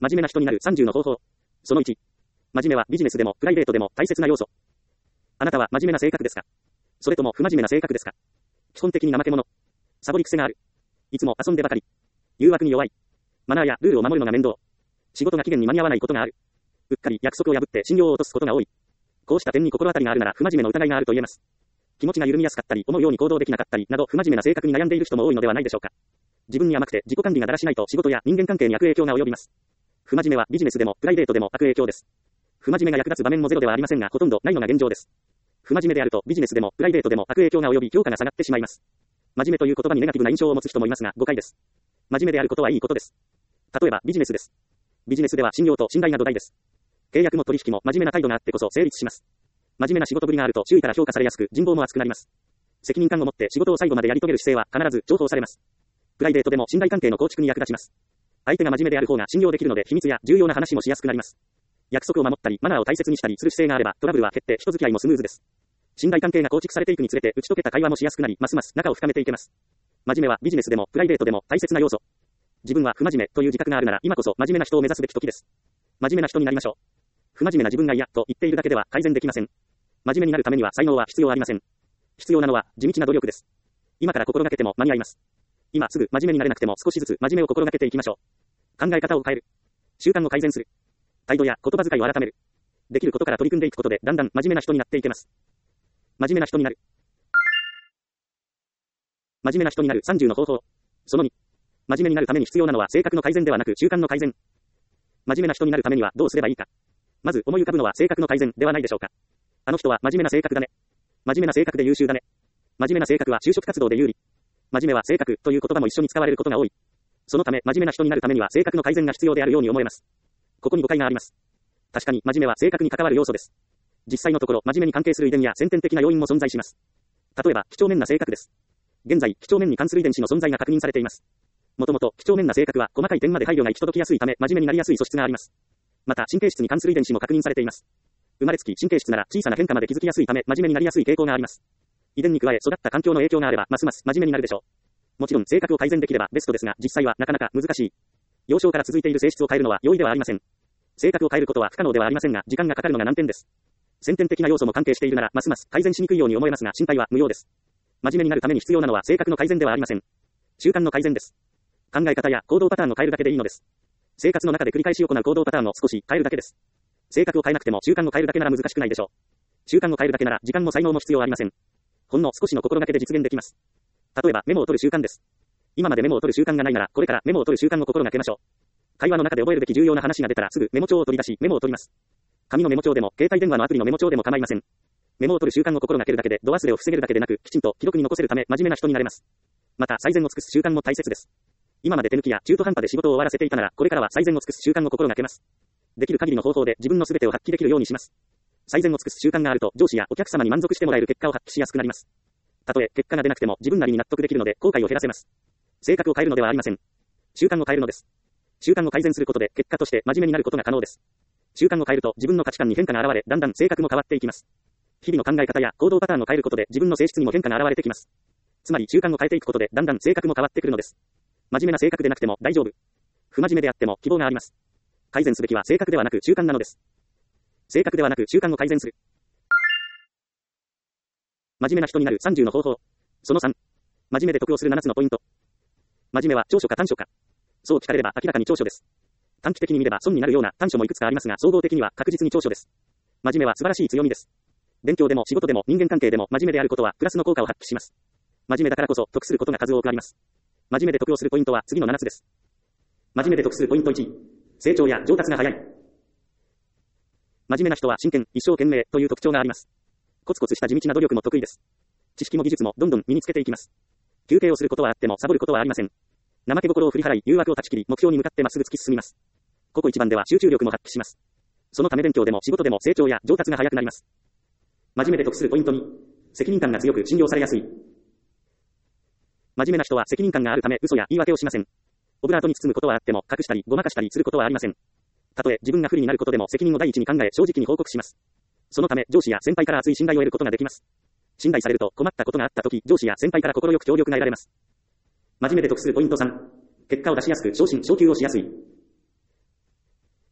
真面目な人になる30の方法。その1。真面目はビジネスでもプライベートでも大切な要素。あなたは真面目な性格ですか？それとも不真面目な性格ですか？基本的に怠け者。サボり癖がある。いつも遊んでばかり。誘惑に弱い。マナーやルールを守るのが面倒。仕事が期限に間に合わないことがある。うっかり約束を破って信用を落とすことが多い。こうした点に心当たりがあるなら不真面目の疑いがあると言えます。気持ちが緩みやすかったり、思うように行動できなかったりなど不真面目な性格に悩んでいる人も多いのではないでしょうか。自分に甘くて自己管理がだらしないと仕事や人間関係に悪影響が及びます。不真面目はビジネスでもプライベートでも悪影響です。不真面目が役立つ場面もゼロではありませんが、ほとんどないのが現状です。不真面目であるとビジネスでもプライベートでも悪影響が及び評価が下がってしまいます。真面目という言葉にネガティブな印象を持つ人もいますが、誤解です。真面目であることはいいことです。例えばビジネスです。ビジネスでは信用と信頼が土台です。契約も取引も真面目な態度があってこそ成立します。真面目な仕事ぶりがあると周囲から評価されやすく人望も厚くなります。責任感を持って仕事を最後までやり遂げる姿勢は必ず重宝されます。プライベートでも信頼関係の構築に役立ちます。相手が真面目である方が信用できるので秘密や重要な話もしやすくなります。約束を守ったりマナーを大切にしたりする姿勢があればトラブルは減って人付き合いもスムーズです。信頼関係が構築されていくにつれて打ち解けた会話もしやすくなりますます仲を深めていけます。真面目はビジネスでもプライベートでも大切な要素。自分は不真面目という自覚があるなら今こそ真面目な人を目指すべき時です。真面目な人になりましょう。不真面目な自分が嫌と言っているだけでは改善できません。真面目になるためには才能は必要ありません。必要なのは地道な努力です。今から心がけても間に合います。今すぐ真面目になれなくても少しずつ真面目を心がけていきましょう。考え方を変える。習慣を改善する。態度や言葉遣いを改める。できることから取り組んでいくことでだんだん真面目な人になっていけます。真面目な人になる。真面目な人になる30の方法。その2。真面目になるために必要なのは性格の改善ではなく習慣の改善。真面目な人になるためにはどうすればいいか。まず思い浮かぶのは性格の改善ではないでしょうか。あの人は真面目な性格だね。真面目な性格で優秀だね。真面目な性格は就職活動で有利。真面目は性格という言葉も一緒に使われることが多い。そのため真面目な人になるためには性格の改善が必要であるように思えます。ここに誤解があります。確かに真面目は性格に関わる要素です。実際のところ真面目に関係する遺伝や先天的な要因も存在します。例えば几帳面な性格です。現在几帳面に関する遺伝子の存在が確認されています。もともと几帳面な性格は細かい点まで配慮が行き届きやすいため真面目になりやすい素質があります。また神経質に関する遺伝子も確認されています。生まれつき神経質なら小さな変化まで気づきやすいため真面目になりやすい傾向があります。遺伝に加え育った環境の影響があればますます真面目になるでしょう。もちろん性格を改善できればベストですが実際はなかなか難しい。幼少から続いている性質を変えるのは容易ではありません。性格を変えることは不可能ではありませんが時間がかかるのが難点です。先天的な要素も関係しているならますます改善しにくいように思えますが心配は無用です。真面目になるために必要なのは性格の改善ではありません。習慣の改善です。考え方や行動パターンを変えるだけでいいのです。生活の中で繰り返し行う行動パターンを少し変えるだけです。性格を変えなくても習慣を変えるだけなら難しくないでしょう。習慣を変えるだけなら時間も才能も必要ありません。ほんの少しの心がけで実現できます。例えばメモを取る習慣です。今までメモを取る習慣がないならこれからメモを取る習慣を心がけましょう。会話の中で覚えるべき重要な話が出たらすぐメモ帳を取り出しメモを取ります。紙のメモ帳でも携帯電話のアプリのメモ帳でも構いません。メモを取る習慣を心がけるだけで度忘れを防げるだけでなくきちんと記録に残せるため真面目な人になれます。また最善を尽くす習慣も大切です。今まで手抜きや中途半端で仕事を終わらせていたならこれからは最善を尽くす習慣を心がけます。できる限りの方法で自分の全てを発揮できるようにします。最善を尽くす習慣があると上司やお客様に満足してもらえる結果を発揮しやすくなります。たとえ結果が出なくても自分なりに納得できるので後悔を減らせます。性格を変えるのではありません。習慣を変えるのです。習慣を改善することで結果として真面目になることが可能です。習慣を変えると自分の価値観に変化が現れだんだん性格も変わっていきます。日々の考え方や行動パターンを変えることで自分の性質にも変化が現れてきます。つまり習慣を変えていくことでだんだん性格も変わってくるのです。真面目な性格でなくても大丈夫。不真面目であっても希望があります。改善すべきは性格ではなく習慣なのです。性格ではなく習慣を改善する。真面目な人になる30の方法。その3。真面目で得をする7つのポイント。真面目は長所か短所か。そう聞かれれば明らかに長所です。短期的に見れば損になるような短所もいくつかありますが総合的には確実に長所です。真面目は素晴らしい強みです。勉強でも仕事でも人間関係でも真面目であることはプラスの効果を発揮します。真面目だからこそ得することが数多くあります。真面目で得をするポイントは次の7つです。真面目で得するポイント1。成長や上達が早い。真面目な人は真剣、一生懸命という特徴があります。コツコツした地道な努力も得意です。知識も技術もどんどん身につけていきます。休憩をすることはあってもサボることはありません。怠け心を振り払い誘惑を断ち切り目標に向かってまっすぐ突き進みます。ここ一番では集中力も発揮します。そのため勉強でも仕事でも成長や上達が早くなります。真面目で得するポイント2。責任感が強く信用されやすい。真面目な人は責任感があるため嘘や言い訳をしません。オブラートに包むことはあっても隠したりごまかしたりすることはありません。たとえ自分が不利になることでも責任を第一に考え正直に報告します。そのため上司や先輩から厚い信頼を得ることができます。信頼されると困ったことがあった時上司や先輩から心よく協力が得られます。真面目で得するポイント3。結果を出しやすく昇進昇給をしやすい。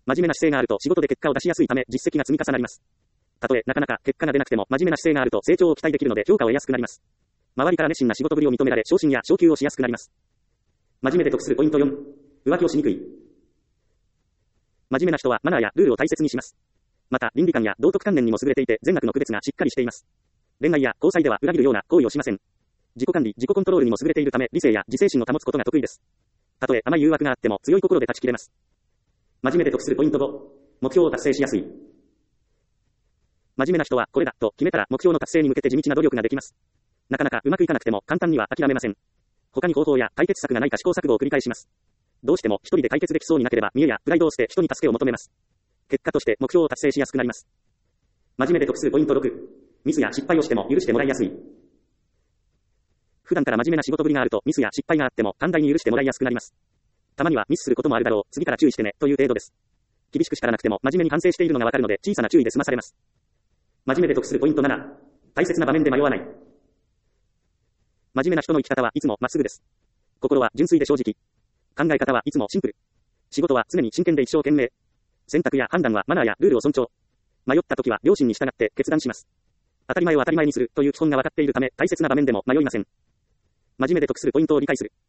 真面目な姿勢があると仕事で結果を出しやすいため実績が積み重なります。たとえなかなか結果が出なくても真面目な姿勢があると成長を期待できるので評価を得やすくなります。周りから熱心な仕事ぶりを認められ昇進や昇給をしやすくなります。真面目で得するポイント4、浮気をしにくい。真面目な人はマナーやルールを大切にします。また倫理観や道徳観念にも優れていて善悪の区別がしっかりしています。恋愛や交際では裏切るような行為をしません。自己管理、自己コントロールにも優れているため理性や自制心を保つことが得意です。たとえ甘い誘惑があっても強い心で断ち切れます。真面目で得するポイント5、目標を達成しやすい。真面目な人はこれだと決めたら目標の達成に向けて地道な努力ができます。なかなかうまくいかなくても簡単には諦めません。他に方法や解決策がないか試行錯誤を繰り返します。どうしても一人で解決できそうになければ見栄やプライドを捨て人に助けを求めます。結果として目標を達成しやすくなります。真面目で得するポイント6、ミスや失敗をしても許してもらいやすい。普段から真面目な仕事ぶりがあるとミスや失敗があっても寛大に許してもらいやすくなります。たまにはミスすることもあるだろう、次から注意してねという程度です。厳しく叱らなくても真面目に反省しているのがわかるので小さな注意で済まされます。真面目で得するポイント7、大切な場面で迷わない。真面目な人の生き方はいつもまっすぐです。心は純粋で正直。考え方はいつもシンプル。仕事は常に真剣で一生懸命。選択や判断はマナーやルールを尊重。迷った時は良心に従って決断します。当たり前を当たり前にするという基本が分かっているため大切な場面でも迷いません。真面目で得するポイントを理解する。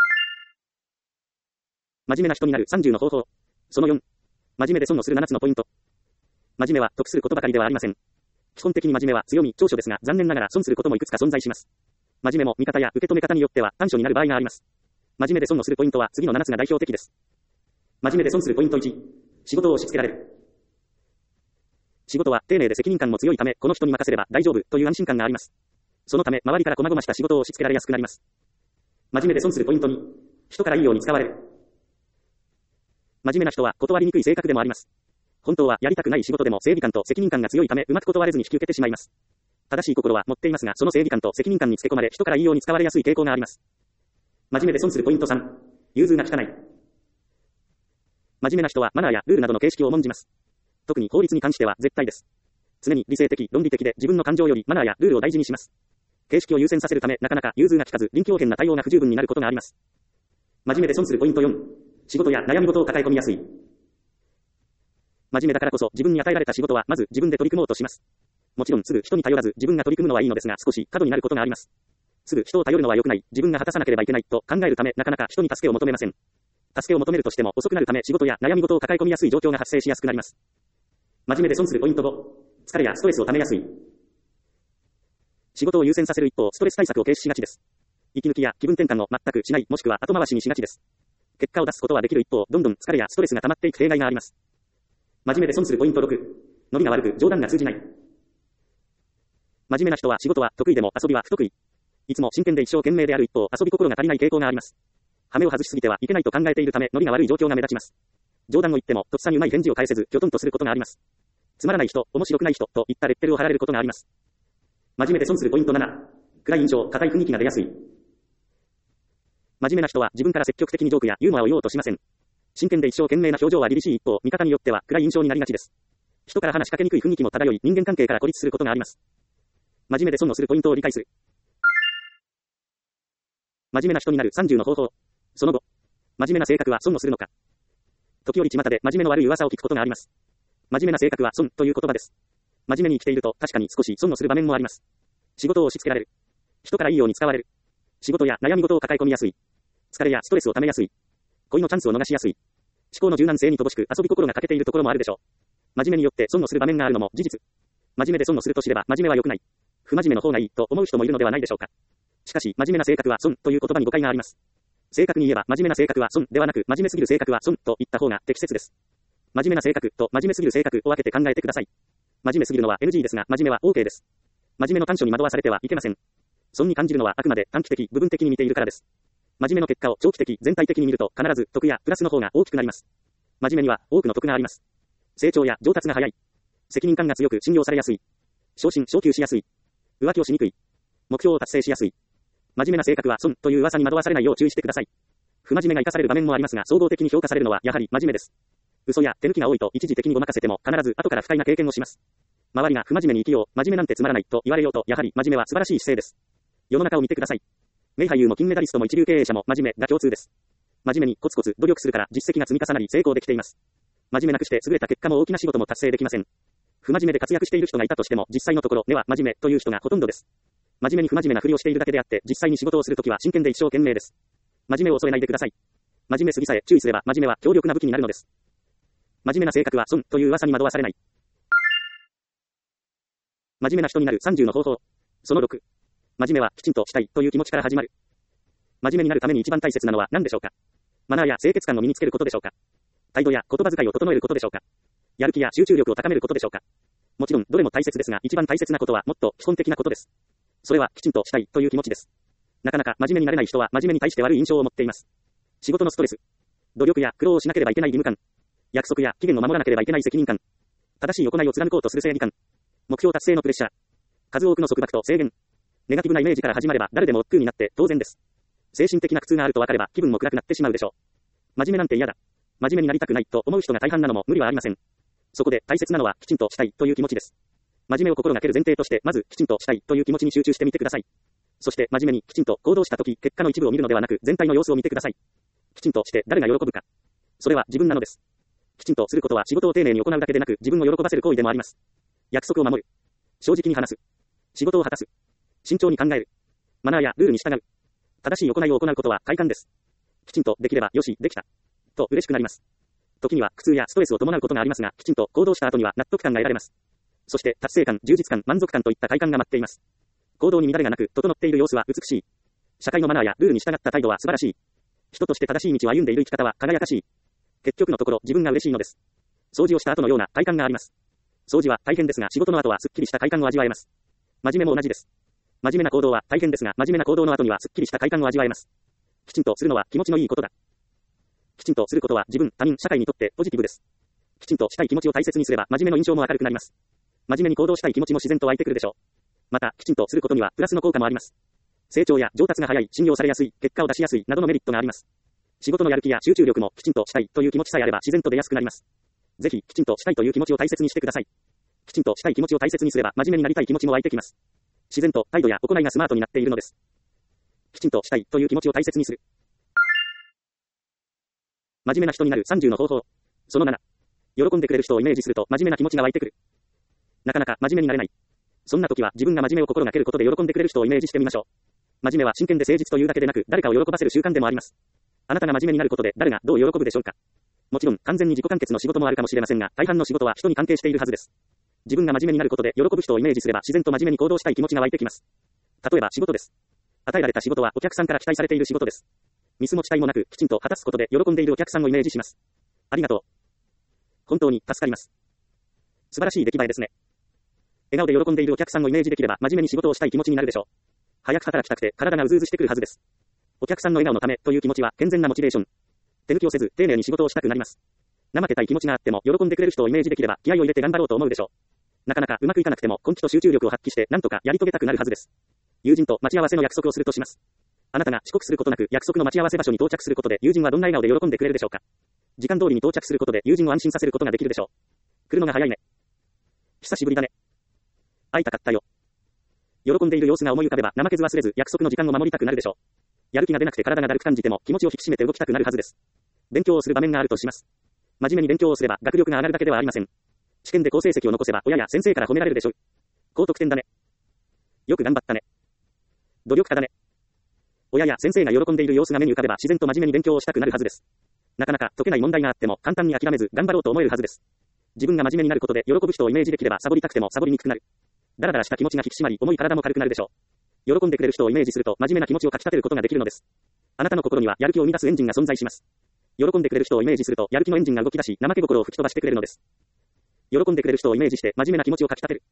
真面目な人になる30の方法。その4、真面目で損をする7つのポイント。真面目は得することばかりではありません。基本的に真面目は強み、長所ですが残念ながら損することもいくつか存在します。真面目も見方や受け止め方によっては短所になる場合があります。真面目で損をするポイントは次の7つが代表的です。真面目で損するポイント1、仕事を押し付けられる。仕事は丁寧で責任感も強いためこの人に任せれば大丈夫という安心感があります。そのため周りから細々した仕事を押し付けられやすくなります。真面目で損するポイント2、人からいいように使われる。真面目な人は断りにくい性格でもあります。本当はやりたくない仕事でも正義感と責任感が強いためうまく断れずに引き受けてしまいます。正しい心は持っていますがその正義感と責任感につけ込まれ人からいいように使われやすい傾向があります。真面目で損するポイント3、融通が利かない。真面目な人はマナーやルールなどの形式を重んじます。特に法律に関しては絶対です。常に理性的、論理的で自分の感情よりマナーやルールを大事にします。形式を優先させるためなかなか融通が利かず臨機応変な対応が不十分になることがあります。真面目で損するポイント4、仕事や悩み事を抱え込みやすい。真面目だからこそ自分に与えられた仕事はまず自分で取り組もうとします。もちろんすぐ人に頼らず自分が取り組むのはいいのですが少し過度になることがあります。すぐ人を頼るのは良くない、自分が果たさなければいけないと考えるためなかなか人に助けを求めません。助けを求めるとしても遅くなるため仕事や悩み事を抱え込みやすい状況が発生しやすくなります。真面目で損するポイント5、疲れやストレスをためやすい。仕事を優先させる一方ストレス対策を軽視しがちです。息抜きや気分転換を全くしないもしくは後回しにしがちです。結果を出すことはできる一方どんどん疲れやストレスが溜まっていく弊害があります。真面目で損するポイント6、伸びが悪く冗談が通じない。真面目な人は仕事は得意でも遊びは不得意。いつも真剣で一生懸命である一方遊び心が足りない傾向があります。羽目を外しすぎてはいけないと考えているため伸びが悪い状況が目立ちます。冗談を言ってもとっさにうまい返事を返せずきょとんとすることがあります。つまらない人、面白くない人といったレッテルを貼られることがあります。真面目で損するポイント7、暗い印象、硬い雰囲気が出やすい。真面目な人は自分から積極的にジョークやユーモアを言おうとしません。真剣で一生懸命な表情は凛々しい一方、見方によっては暗い印象になりがちです。人から話しかけにくい雰囲気も漂い、人間関係から孤立することがあります。真面目で損をするポイントを理解する。真面目な人になる30の方法。その後、真面目な性格は損をするのか。時折巷で真面目の悪い噂を聞くことがあります。真面目な性格は損という言葉です。真面目に生きていると確かに少し損をする場面もあります。仕事を押し付けられる。人からいいように使われる。仕事や悩み事を抱え込みやすい。疲れやストレスをためやすい。恋のチャンスを逃しやすい。思考の柔軟性に乏しく遊び心が欠けているところもあるでしょう。真面目によって損をする場面があるのも事実。真面目で損をすると知れば真面目は良くない。不真面目の方がいいと思う人もいるのではないでしょうか。しかし真面目な性格は損という言葉に誤解があります。正確に言えば真面目な性格は損ではなく真面目すぎる性格は損と言った方が適切です。真面目な性格と真面目すぎる性格を分けて考えてください。真面目すぎるのは NG ですが真面目は OK です。真面目の短所に惑わされてはいけません。損に感じるのはあくまで短期的、部分的に見ているからです。真面目の結果を長期的、全体的に見ると必ず得やプラスの方が大きくなります。真面目には多くの得があります。成長や上達が早い。責任感が強く信用されやすい。昇進、昇給しやすい。浮気をしにくい。目標を達成しやすい。真面目な性格は損という噂に惑わされないよう注意してください。不真面目が生かされる場面もありますが、総合的に評価されるのはやはり真面目です。嘘や手抜きが多いと一時的にごまかせても必ず後から不快な経験をします。周りが不真面目に生きよう、真面目なんてつまらないと言われようと、やはり真面目は素晴らしい姿勢です。世の中を見てください。名俳優も金メダリストも一流経営者も真面目が共通です。真面目にコツコツ努力するから実績が積み重なり成功できています。 真面目なくして優れた結果も大きな仕事も達成できません。不真面目で活躍している人がいたとしても、実際のところ、根は真面目という人がほとんどです。真面目に不真面目なふりをしているだけであって、実際に仕事をするときは真剣で一生懸命です。真面目を恐れないでください。真面目すぎさえ注意すれば、真面目は強力な武器になるのです。真面目な性格は損という噂に惑わされない。真面目な人になる30の方法。その6。真面目はきちんとしたいという気持ちから始まる。真面目になるために一番大切なのは何でしょうか。マナーや清潔感を身につけることでしょうか。態度や言葉遣いを整えることでしょうか。やる気や集中力を高めることでしょうか。もちろんどれも大切ですが、一番大切なことはもっと基本的なことです。それはきちんとしたいという気持ちです。なかなか真面目になれない人は真面目に対して悪い印象を持っています。仕事のストレス、努力や苦労をしなければいけない義務感、約束や期限を守らなければいけない責任感、正しい行いを貫こうとする正義感、目標達成のプレッシャー、数多くの束縛と制限、ネガティブなイメージから始まれば誰でも億劫になって当然です。精神的な苦痛があると分かれば気分も暗くなってしまうでしょう。真面目なんて嫌だ。真面目になりたくないと思う人が大半なのも無理はありません。そこで大切なのはきちんとしたいという気持ちです。真面目を心がける前提として、まずきちんとしたいという気持ちに集中してみてください。そして真面目にきちんと行動したとき、結果の一部を見るのではなく全体の様子を見てください。きちんとして誰が喜ぶか。それは自分なのです。きちんとすることは仕事を丁寧に行うだけでなく自分を喜ばせる行為でもあります。約束を守る。正直に話す。仕事を果たす。慎重に考える。マナーやルールに従う。正しい行いを行うことは快感です。きちんとできればよし、できた。と嬉しくなります。時には苦痛やストレスを伴うことがありますが、きちんと行動した後には納得感が得られます。そして達成感、充実感、満足感といった快感が待っています。行動に乱れがなく、整っている様子は美しい。社会のマナーやルールに従った態度は素晴らしい。人として正しい道を歩んでいる生き方は輝かしい。結局のところ自分が嬉しいのです。掃除をした後のような快感があります。掃除は大変ですが仕事の後はすっきりした快感を味わえます。真面目も同じです。真面目な行動は大変ですが真面目な行動の後にはすっきりした快感を味わえます。きちんとするのは気持ちのいいことだ。きちんとすることは自分、他人、社会にとってポジティブです。きちんとしたい気持ちを大切にすれば真面目の印象も明るくなります。真面目に行動したい気持ちも自然と湧いてくるでしょう。また、きちんとすることにはプラスの効果もあります。成長や上達が早い、信用されやすい、結果を出しやすいなどのメリットがあります。仕事のやる気や集中力もきちんとしたいという気持ちさえあれば自然と出やすくなります。ぜひ、きちんとしたいという気持ちを大切にしてください。きちんとしたい気持ちを大切にすれば真面目になりたい気持ちも湧いてきます。自然と態度や行いがスマートになっているのです。きちんとしたいという気持ちを大切にする。真面目な人になる30の方法。その7。喜んでくれる人をイメージすると真面目な気持ちが湧いてくる。なかなか真面目になれない。そんな時は自分が真面目を心がけることで喜んでくれる人をイメージしてみましょう。真面目は真剣で誠実というだけでなく誰かを喜ばせる習慣でもあります。あなたが真面目になることで誰がどう喜ぶでしょうか。もちろん完全に自己完結の仕事もあるかもしれませんが、大半の仕事は人に関係しているはずです。自分が真面目になることで喜ぶ人をイメージすれば自然と真面目に行動したい気持ちが湧いてきます。例えば仕事です。与えられた仕事はお客さんから期待されている仕事です。ミスも期待もなくきちんと果たすことで喜んでいるお客さんをイメージします。ありがとう。本当に助かります。素晴らしい出来栄えですね。笑顔で喜んでいるお客さんをイメージできれば真面目に仕事をしたい気持ちになるでしょう。早く働きたくて体がうずうずしてくるはずです。お客さんの笑顔のためという気持ちは健全なモチベーション。手抜きをせず丁寧に仕事をしたくなります。怠けたい気持ちがあっても喜んでくれる人をイメージできれば気合を入れて頑張ろうと思うでしょう。なかなかうまくいかなくても根気と集中力を発揮して何とかやり遂げたくなるはずです。友人と待ち合わせの約束をするとします。あなたが遅刻することなく約束の待ち合わせ場所に到着することで友人はどんな笑顔で喜んでくれるでしょうか。時間通りに到着することで友人を安心させることができるでしょう。来るのが早いね。久しぶりだね。会いたかったよ。喜んでいる様子が思い浮かべば怠けず忘れず約束の時間を守りたくなるでしょう。やる気が出なくて体がだるく感じても気持ちを引き締めて動きたくなるはずです。勉強をする場面があるとします。真面目に勉強をすれば学力が上がるだけではありません。試験で好成績を残せば親や先生から褒められるでしょう。高得点だね。よく頑張ったね。努力家だね。親や先生が喜んでいる様子が目に浮かべば自然と真面目に勉強をしたくなるはずです。なかなか解けない問題があっても簡単に諦めず頑張ろうと思えるはずです。自分が真面目になることで喜ぶ人をイメージできればサボりたくてもサボりにくくなる。だらだらした気持ちが引き締まり重い体も軽くなるでしょう。喜んでくれる人をイメージすると真面目な気持ちをかき立てることができるのです。あなたの心にはやる気を生み出すエンジンが存在します。喜んでくれる人をイメージするとやる気のエンジンが動き出し怠け心を吹き飛ばしてくれるのです。喜んでくれる人をイメージして真面目な気持ちをかき立てる。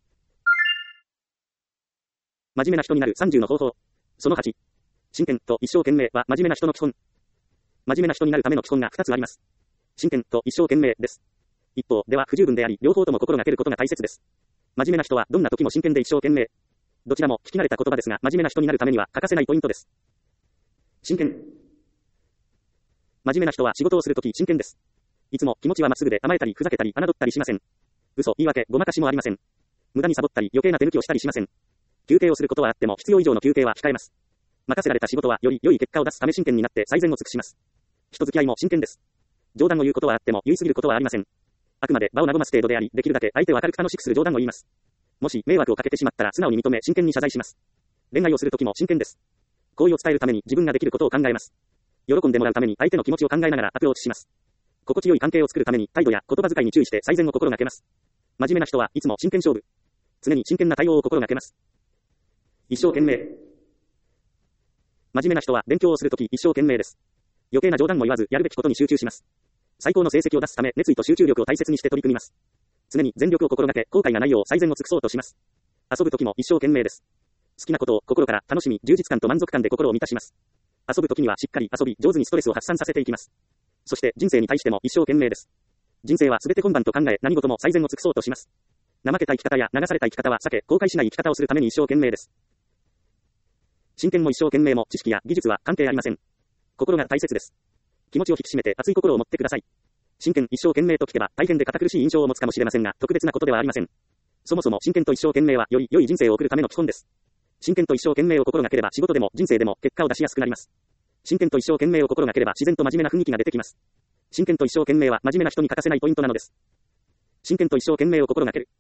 真面目な人になる30の方法。その8。真剣と一生懸命は真面目な人の基本。真面目な人になるための基本が2つあります。真剣と一生懸命です。一方では不十分であり、両方とも心がけることが大切です。真面目な人はどんな時も真剣で一生懸命。どちらも聞き慣れた言葉ですが、真面目な人になるためには欠かせないポイントです。真剣。真面目な人は仕事をするとき真剣です。いつも気持ちはまっすぐで甘えたりふざけたり侮ったりしません。嘘、言い訳、ごまかしもありません。無駄にサボったり余計な手抜きをしたりしません。休憩をすることはあっても必要以上の休憩は控えます。任せられた仕事はより良い結果を出すため真剣になって最善を尽くします。人付き合いも真剣です。冗談を言うことはあっても言い過ぎることはありません。 あくまで場を和ます程度であり、できるだけ相手を明るく楽しくする冗談を言います。もし迷惑をかけてしまったら素直に認め真剣に謝罪します。恋愛をするときも真剣です。好意を伝えるために自分ができることを考えます。喜んでもらうために相手の気持ちを考えながらアプローチします。心地よい関係を作るために態度や言葉遣いに注意して最善を心がけます。真面目な人はいつも真剣勝負。常に真剣な対応を心がけます。一生懸命。真面目な人は勉強をするとき一生懸命です。余計な冗談も言わずやるべきことに集中します。最高の成績を出すため熱意と集中力を大切にして取り組みます。常に全力を心がけ後悔がないよう最善を尽くそうとします。遊ぶときも一生懸命です。好きなことを心から楽しみ充実感と満足感で心を満たします。遊ぶときにはしっかり遊び上手にストレスを発散させていきます。そして人生に対しても一生懸命です。人生はすべて今晩と考え何事も最善を尽くそうとします。怠けた生き方や流された生き方は避け後悔しない生き方をするために一生懸命です。真剣も一生懸命も知識や技術は関係ありません。心が大切です。気持ちを引き締めて熱い心を持ってください。真剣一生懸命と聞けば大変で堅苦しい印象を持つかもしれませんが特別なことではありません。そもそも真剣と一生懸命はより良い人生を送るための基本です。真剣と一生懸命を心がければ仕事でも人生でも結果を出しやすくなります。真剣と一生懸命を心がければ自然と真面目な雰囲気が出てきます。真剣と一生懸命は真面目な人に欠かせないポイントなのです。真剣と一生懸命を心がける。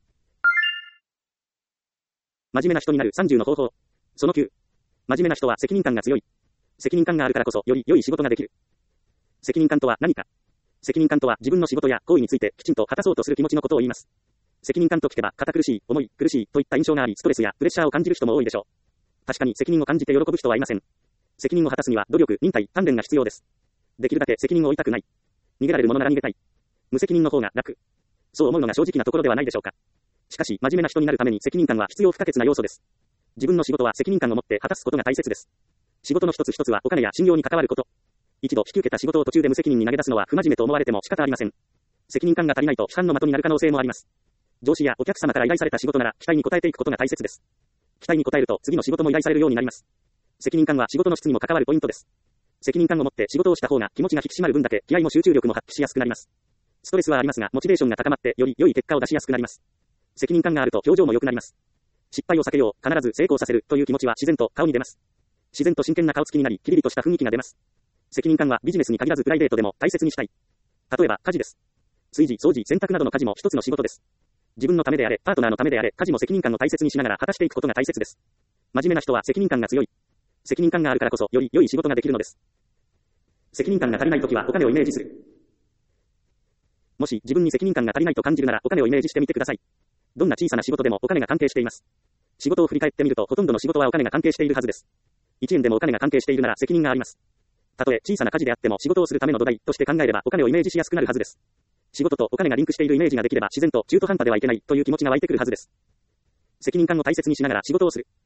真面目な人になる30の方法。その9。真面目な人は責任感が強い。責任感があるからこそより良い仕事ができる。責任感とは何か。責任感とは自分の仕事や行為についてきちんと果たそうとする気持ちのことを言います。責任感と聞けば堅苦しい、重い、苦しいといった印象がありストレスやプレッシャーを感じる人も多いでしょう。確かに責任を感じて喜ぶ人はいません。責任を果たすには努力、忍耐、鍛錬が必要です。できるだけ責任を負いたくない。逃げられるものなら逃げたい。無責任の方が楽。そう思うのが正直なところではないでしょうか。しかし真面目な人になるために責任感は必要不可欠な要素です。自分の仕事は責任感を持って果たすことが大切です。仕事の一つ一つはお金や信用に関わること。一度引き受けた仕事を途中で無責任に投げ出すのは不真面目と思われても仕方ありません。責任感が足りないと批判の的になる可能性もあります。上司やお客様から依頼された仕事なら期待に応えていくことが大切です。期待に応えると次の仕事も依頼されるようになります。責任感は仕事の質にも関わるポイントです。責任感を持って仕事をした方が気持ちが引き締まる分だけ気合も集中力も発揮しやすくなります。ストレスはありますがモチベーションが高まってより良い結果を出しやすくなります。責任感があると表情も良くなります。失敗を避けよう、必ず成功させるという気持ちは自然と顔に出ます。自然と真剣な顔つきになり、キリリとした雰囲気が出ます。責任感はビジネスに限らずプライベートでも大切にしたい。例えば家事です。炊事、掃除、洗濯などの家事も一つの仕事です。自分のためであれ、パートナーのためであれ、家事も責任感を大切にしながら果たしていくことが大切です。真面目な人は責任感が強い。責任感があるからこそより良い仕事ができるのです。責任感が足りないときはお金をイメージする。もし自分に責任感が足りないと感じるならお金をイメージしてみてください。どんな小さな仕事でもお金が関係しています。仕事を振り返ってみるとほとんどの仕事はお金が関係しているはずです。1円でもお金が関係しているなら責任があります。たとえ小さな家事であっても仕事をするための土台として考えればお金をイメージしやすくなるはずです。仕事とお金がリンクしているイメージができれば自然と中途半端ではいけないという気持ちが湧いてくるはずです。責任感を大切にしながら仕事をする。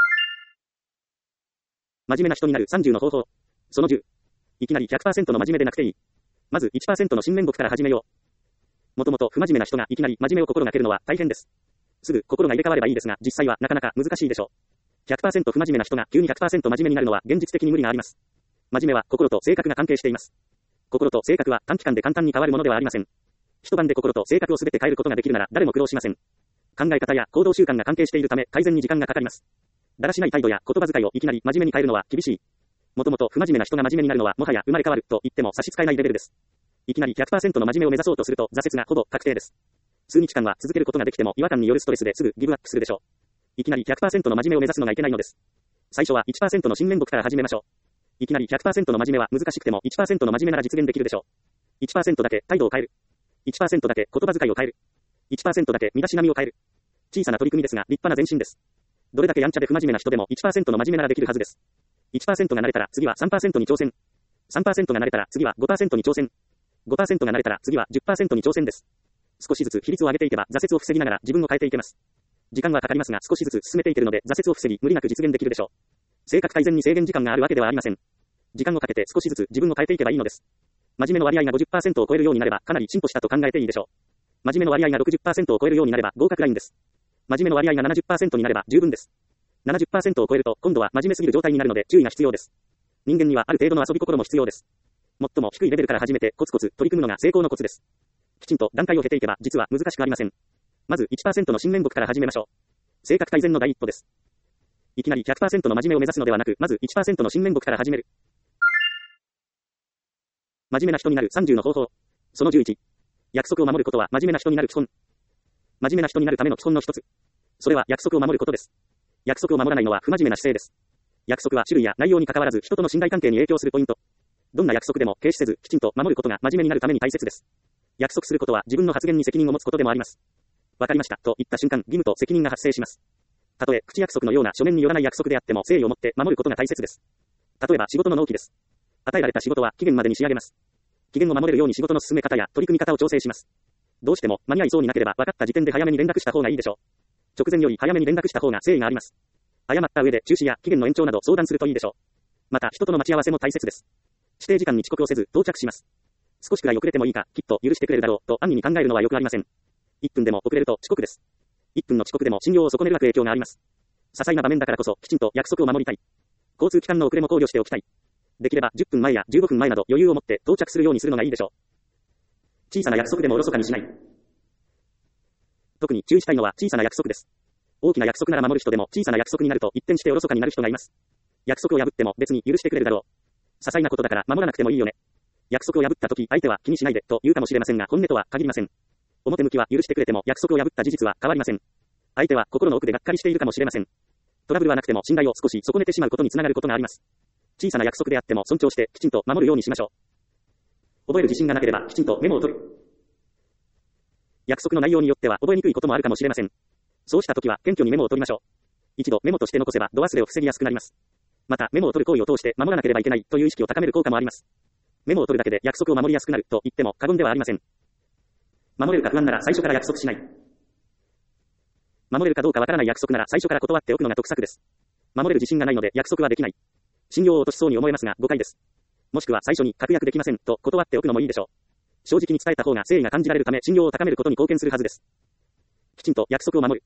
真面目な人になる30の方法。その10。いきなり 100% の真面目でなくていい。まず 1% の新面目から始めよう。もともと不真面目な人がいきなり真面目を心がけるのは大変です。すぐ心が入れ替わればいいですが、実際はなかなか難しいでしょう。100% 不真面目な人が急に 100% 真面目になるのは現実的に無理があります。真面目は心と性格が関係しています。心と性格は短期間で簡単に変わるものではありません。一晩で心と性格をすべて変えることができるなら誰も苦労しません。考え方や行動習慣が関係しているため改善に時間がかかります。だらしない態度や言葉遣いをいきなり真面目に変えるのは厳しい。もともと不真面目な人が真面目になるのはもはや生まれ変わると言っても差し支えないレベルです。いきなり 100% の真面目を目指そうとすると挫折がほぼ確定です。数日間は続けることができても違和感によるストレスですぐギブアップするでしょう。いきなり 100% の真面目を目指すのがいけないのです。最初は 1% の新面目から始めましょう。いきなり 100% の真面目は難しくても 1% の真面目なら実現できるでしょう。1% だけ態度を変える。1% だけ言葉遣いを変える。1% だけ身だしなみを変える。小さな取り組みですが立派な前進です。どれだけやんちゃで不真面目な人でも 1% の真面目ならできるはずです。1% が慣れたら次は 3% に挑戦。3% が慣れたら次は 5% に挑戦。5% が慣れたら次は 10% に挑戦です。少しずつ比率を上げていけば挫折を防ぎながら自分を変えていけます。時間はかかりますが少しずつ進めていけるので挫折を防ぎ無理なく実現できるでしょう。性格改善に制限時間があるわけではありません。時間をかけて少しずつ自分を変えていけばいいのです。真面目の割合が 50% を超えるようになればかなり進歩したと考えていいでしょう。真面目の割合が 60% を超えるようになれば合格ラインです。真面目の割合が 70% になれば十分です。70% を超えると今度は真面目すぎる状態になるので注意が必要です。人間にはある程度の遊び心も必要です。最も低いレベルから始めてコツコツ取り組むのが成功のコツです。きちんと段階を経ていけば実は難しくありません。まず 1% の新面目から始めましょう。性格改善の第一歩です。いきなり 100% の真面目を目指すのではなく、まず 1% の新面目から始める。真面目な人になる30の方法。その11。 約束を守ることは真面目な人になる基本。真面目な人になるための基本の一つ。それは約束を守ることです。約束を守らないのは不真面目な姿勢です。約束は種類や内容に関わらず人との信頼関係に影響するポイント。どんな約束でも軽視せずきちんと守ることが真面目になるために大切です。約束することは自分の発言に責任を持つことでもあります。わかりましたと言った瞬間、義務と責任が発生します。たとえ口約束のような書面によらない約束であっても誠意を持って守ることが大切です。例えば仕事の納期です。与えられた仕事は期限までに仕上げます。期限を守れるように仕事の進め方や取り組み方を調整します。どうしても間に合いそうになければ分かった時点で早めに連絡した方がいいでしょう。直前より早めに連絡した方が誠意があります。誤った上で中止や期限の延長など相談するといいでしょう。また人との待ち合わせも大切です。指定時間に遅刻をせず到着します。少しくらい遅れてもいいか、きっと許してくれるだろうと安易に考えるのはよくありません。1分でも遅れると遅刻です。1分の遅刻でも信用を損ねる悪影響があります。些細な場面だからこそきちんと約束を守りたい。交通機関の遅れも考慮しておきたい。できれば10分前や15分前など余裕を持って到着するようにするのがいいでしょう。小さな約束でもおろそかにしない。特に注意したいのは小さな約束です。大きな約束なら守る人でも小さな約束になると一転しておろそかになる人がいます。約束を破っても別に許してくれるだろう。些細なことだから守らなくてもいいよね。約束を破った時相手は気にしないでと言うかもしれませんが本音とは限りません。表向きは許してくれても約束を破った事実は変わりません。相手は心の奥でがっかりしているかもしれません。トラブルはなくても信頼を少し損ねてしまうことにつながることがあります。小さな約束であっても尊重してきちんと守るようにしましょう。覚える自信がなければきちんとメモを取る。約束の内容によっては覚えにくいこともあるかもしれません。そうした時は謙虚にメモを取りましょう。一度メモとして残せば度忘れを防ぎやすくなります。またメモを取る行為を通して守らなければいけないという意識を高める効果もあります。メモを取るだけで約束を守りやすくなると言っても過言ではありません。守れるか不安なら最初から約束しない。守れるかどうかわからない約束なら最初から断っておくのが得策です。守れる自信がないので約束はできない。信用を落としそうに思えますが誤解です。もしくは最初に確約できませんと断っておくのもいいでしょう。正直に伝えた方が誠意が感じられるため信用を高めることに貢献するはずです。きちんと約束を守る。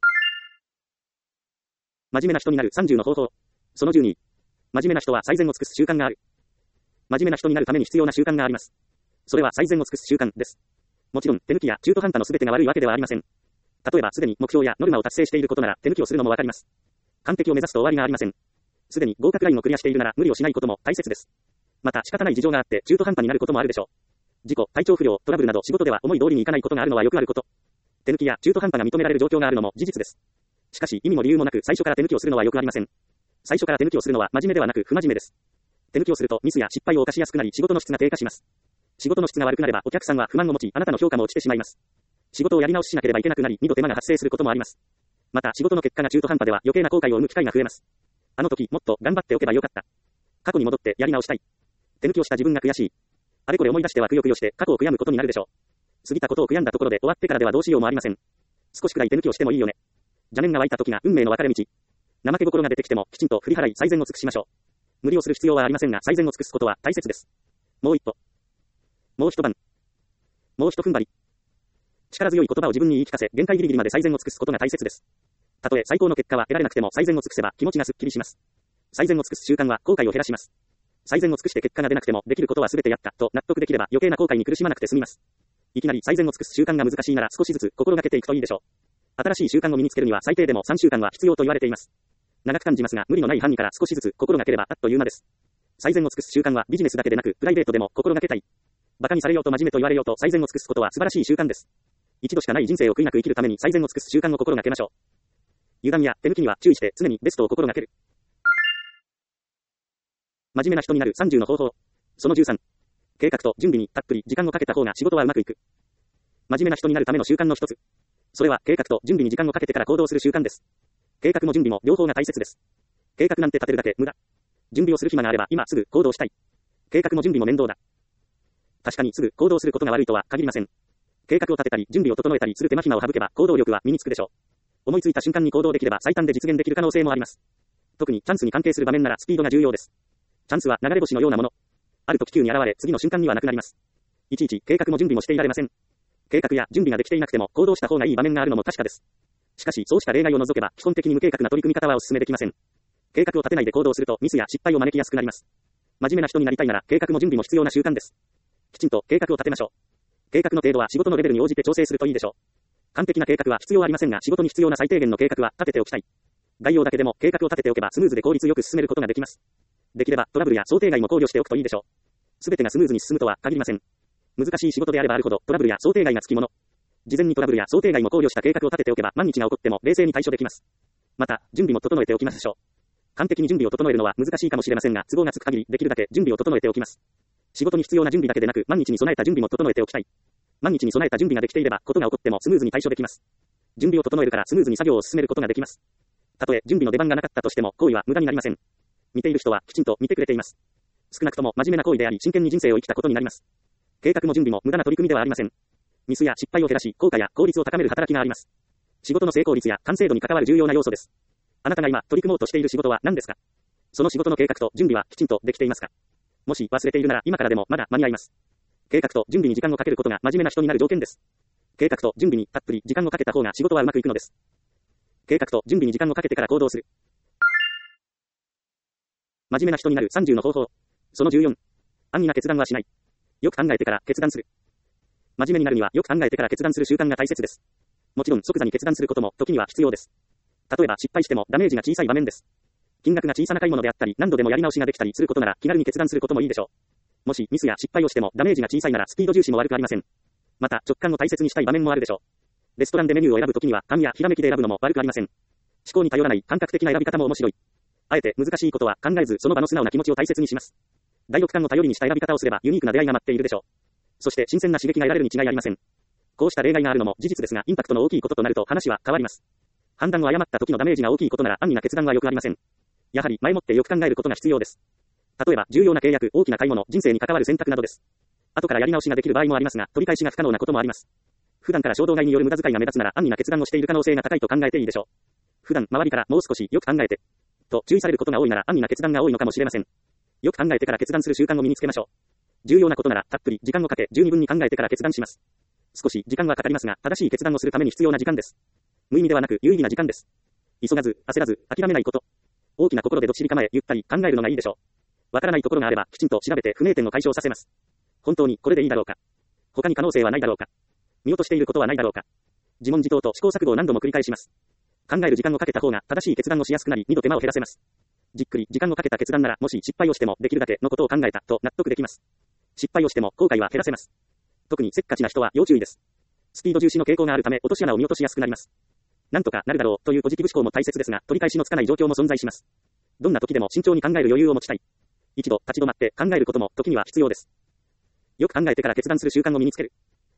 真面目な人になる30の方法。その12。真面目な人は最善を尽くす習慣がある。真面目な人になるために必要な習慣があります。それは最善を尽くす習慣です。もちろん手抜きや中途半端の全てが悪いわけではありません。例えばすでに目標やノルマを達成していることなら手抜きをするのもわかります。完璧を目指すと終わりがありません。すでに合格ラインをクリアしているなら無理をしないことも大切です。また仕方ない事情があって中途半端になることもあるでしょう。事故、体調不良、トラブルなど仕事では思い通りにいかないことがあるのはよくあること。手抜きや中途半端が認められる状況があるのも事実です。しかし意味も理由もなく最初から手抜きをするのはよくありません。最初から手抜きをするのは真面目ではなく不真面目です。手抜きをするとミスや失敗を犯しやすくなり仕事の質が低下します。仕事の質が悪くなればお客さんは不満を持ちあなたの評価も落ちてしまいます。仕事をやり直ししなければいけなくなり二度手間が発生することもあります。また仕事の結果が中途半端では余計な後悔を生む機会が増えます。あの時もっと頑張っておけばよかった。過去に戻ってやり直したい。手抜きをした自分が悔しい。あれこれ思い出してはくよくよして過去を悔やむことになるでしょう。過ぎたことを悔やんだところで終わってからではどうしようもありません。少しくらい手抜きをしてもいいよね。邪念が湧いた時が運命の分かれ道。怠け心が出てきてもきちんと振り払い最善を尽くしましょう。無理をする必要はありませんが最善を尽くすことは大切です。もう一歩。もう一晩。もう一踏ん張り。力強い言葉を自分に言い聞かせ限界ギリギリまで最善を尽くすことが大切です。たとえ最高の結果は得られなくても最善を尽くせば気持ちがすっきりします。最善を尽くす習慣は後悔を減らします。最善を尽くして結果が出なくてもできることは全てやったと納得できれば余計な後悔に苦しまなくて済みます。いきなり最善を尽くす習慣が難しいなら少しずつ心がけていくといいでしょう。新しい習慣を身につけるには最低でも3週間は必要と言われています。長く感じますが無理のない範囲から少しずつ心がければあっという間です。最善を尽くす習慣はビジネスだけでなくプライベートでも心がけたい。馬鹿にされようと真面目と言われようと最善を尽くすことは素晴らしい習慣です。一度しかない人生を悔いなく生きるために最善を尽くす習慣を心がけましょう。歪みや手抜きには注意して常にベストを心がける。真面目な人になる30の方法。その13。計画と準備にたっぷり時間をかけた方が仕事はうまくいく。真面目な人になるための習慣の一つ。それは計画と準備に時間をかけてから行動する習慣です。計画も準備も両方が大切です。計画なんて立てるだけ無駄。準備をする暇があれば今すぐ行動したい。計画も準備も面倒だ。確かにすぐ行動することが悪いとは限りません。計画を立てたり準備を整えたりする手間暇を省けば行動力は身につくでしょう。思いついた瞬間に行動できれば最短で実現できる可能性もあります。特にチャンスに関係する場面ならスピードが重要です。チャンスは流れ星のようなもの。ある時急に現れ次の瞬間にはなくなります。いちいち計画も準備もしていられません。計画や準備ができていなくても行動した方がいい場面があるのも確かです。しかしそうした例外を除けば基本的に無計画な取り組み方はお勧めできません。計画を立てないで行動するとミスや失敗を招きやすくなります。真面目な人になりたいなら計画も準備も必要な習慣です。きちんと計画を立てましょう。計画の程度は仕事のレベルに応じて調整するといいでしょう。完璧な計画は必要ありませんが仕事に必要な最低限の計画は立てておきたい。概要だけでも計画を立てておけばスムーズで効率よく進めることができます。できればトラブルや想定外も考慮しておくといいでしょう。すべてがスムーズに進むとは限りません。 難しい仕事であればあるほどトラブルや想定外がつきもの。事前にトラブルや想定外も考慮した計画を立てておけば万日が起こっても冷静に対処できます。また、準備も整えておきましょう。完璧に準備を整えるのは難しいかもしれませんが、都合がつく限りできるだけ準備を整えておきます。仕事に必要な準備だけでなく、万日に備えた準備も整えておきたい。万日に備えた準備ができていれば、ことが起こってもスムーズに対処できます。準備を整えるからスムーズに作業を進めることができます。たとえ準備の出番がなかったとしても、行為は無駄になりません。見ている人はきちんと見てくれています。少なくとも真面目な行為であり、真剣に人生を生きたことになります。計画も準備も無駄な取り組みではありません。ミスや失敗を減らし、効果や効率を高める働きがあります。仕事の成功率や完成度に関わる重要な要素です。あなたが今取り組もうとしている仕事は何ですか？その仕事の計画と準備はきちんとできていますか？もし忘れているなら今からでもまだ間に合います。計画と準備に時間をかけることが真面目な人になる条件です。計画と準備にたっぷり時間をかけた方が仕事はうまくいくのです。計画と準備に時間をかけてから行動する。真面目な人になる30の方法。その14。安易な決断はしない。よく考えてから決断する。真面目になるにはよく考えてから決断する習慣が大切です。もちろん即座に決断することも時には必要です。例えば失敗してもダメージが小さい場面です。金額が小さな買い物であったり何度でもやり直しができたりすることなら気軽に決断することもいいでしょう。もしミスや失敗をしてもダメージが小さいならスピード重視も悪くありません。また直感を大切にしたい場面もあるでしょう。レストランでメニューを選ぶときには勘やひらめきで選ぶのも悪くありません。思考に頼らない感覚的な選び方も面白い。あえて難しいことは考えずその場の素直な気持ちを大切にします。第六感を頼りにした選び方をすればユニークな出会いが待っているでしょう。そして新鮮な刺激が得られるに違いありません。こうした例外があるのも事実ですが、インパクトの大きいこととなると話は変わります。判断を誤った時のダメージが大きいことなら安易な決断はよくありません。やはり前もってよく考えることが必要です。例えば重要な契約、大きな買い物、人生に関わる選択などです。後からやり直しができる場合もありますが、取り返しが不可能なこともあります。普段から衝動買いによる無駄遣いが目立つなら安易な決断をしている可能性が高いと考えていいでしょう。普段周りからもう少しよく考えてと注意されることが多いなら安易な決断が多いのかもしれません。よく考えてから決断する習慣を身につけましょう。重要なことならたっぷり時間をかけ十二分に考えてから決断します。少し時間はかかりますが、正しい決断をするために必要な時間です。無意味ではなく有意義な時間です。急がず、焦らず、諦めないこと。大きな心でどっしり構え、ゆったり考えるのがいいでしょう。わからないところがあれば、きちんと調べて不明点を解消させます。本当にこれでいいだろうか。他に可能性はないだろうか。見落としていることはないだろうか。自問自答と試行錯誤を何度も繰り返します。考える時間をかけた方が正しい決断をしやすくなり、二度手間を減らせます。じっくり時間をかけた決断なら、もし失敗をしてもできるだけのことを考えたと納得できます。失敗をしても後悔は減らせます。特にせっかちな人は要注意です。スピード重視の傾向があるため落とし穴を見落としやすくなります。なんとかなるだろうというポジティブ思考も大切ですが、取り返しのつかない状況も存在します。どんな時でも慎重に考える余裕を持ちたい。一度立ち止まって考えることも時には必要です。よく考えてから決断する習慣を身につける。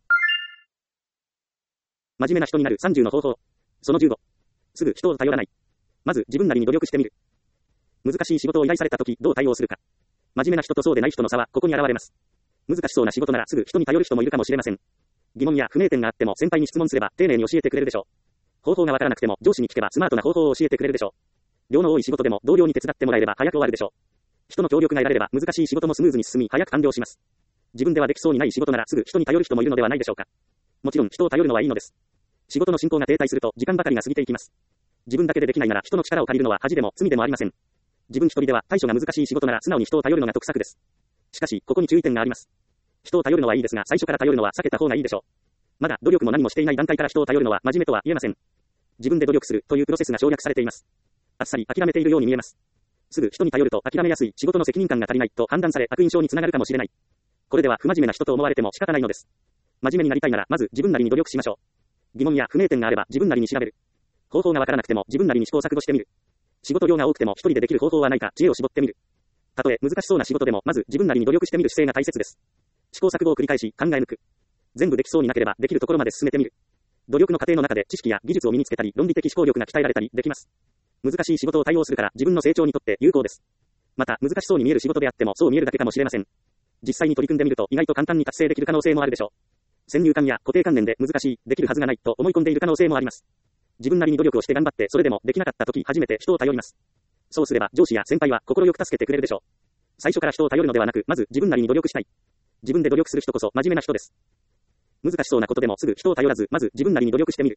真面目な人になる30の方法。その15。すぐ人を頼らない。まず自分なりに努力してみる。難しい仕事を依頼された時どう対応するか。真面目な人とそうでない人の差はここに現れます。難しそうな仕事ならすぐ人に頼る人もいるかもしれません。疑問や不明点があっても先輩に質問すれば丁寧に教えてくれるでしょう。方法がわからなくても上司に聞けばスマートな方法を教えてくれるでしょう。量の多い仕事でも同僚に手伝ってもらえれば早く終わるでしょう。人の協力が得られれば難しい仕事もスムーズに進み早く完了します。自分ではできそうにない仕事ならすぐ人に頼る人もいるのではないでしょうか。もちろん人を頼るのはいいのです。仕事の進行が停滞すると時間ばかりが過ぎていきます。自分だけでできないなら人の力を借りるのは恥でも罪でもありません。自分一人では対処が難しい仕事なら素直に人を頼るのが得策です。しかしここに注意点があります。人を頼るのはいいですが最初から頼るのは避けた方がいいでしょう。まだ努力も何もしていない段階から人を頼るのは真面目とは言えません。自分で努力するというプロセスが省略されています。あっさり諦めているように見えます。すぐ人に頼ると諦めやすい、仕事の責任感が足りないと判断され悪印象につながるかもしれない。これでは不真面目な人と思われても仕方ないのです。真面目になりたいならまず自分なりに努力しましょう。疑問や不明点があれば自分なりに調べる。方法がわからなくても自分なりに試行錯誤してみる。仕事量が多くても一人でできる方法はないか知恵を絞ってみる。たとえ難しそうな仕事でもまず自分なりに努力してみる姿勢が大切です。試行錯誤を繰り返し考え抜く。全部できそうになければできるところまで進めてみる。努力の過程の中で知識や技術を身につけたり論理的思考力が鍛えられたりできます。難しい仕事を対応するから自分の成長にとって有効です。また難しそうに見える仕事であってもそう見えるだけかもしれません。実際に取り組んでみると意外と簡単に達成できる可能性もあるでしょう。先入観や固定観念で難しい、できるはずがないと思い込んでいる可能性もあります。自分なりに努力をして頑張ってそれでもできなかった時初めて人を頼ります。そうすれば上司や先輩は心よく助けてくれるでしょう。最初から人を頼るのではなくまず自分なりに努力したい。自分で努力する人こそ真面目な人です。難しそうなことでもすぐ人を頼らずまず自分なりに努力してみる。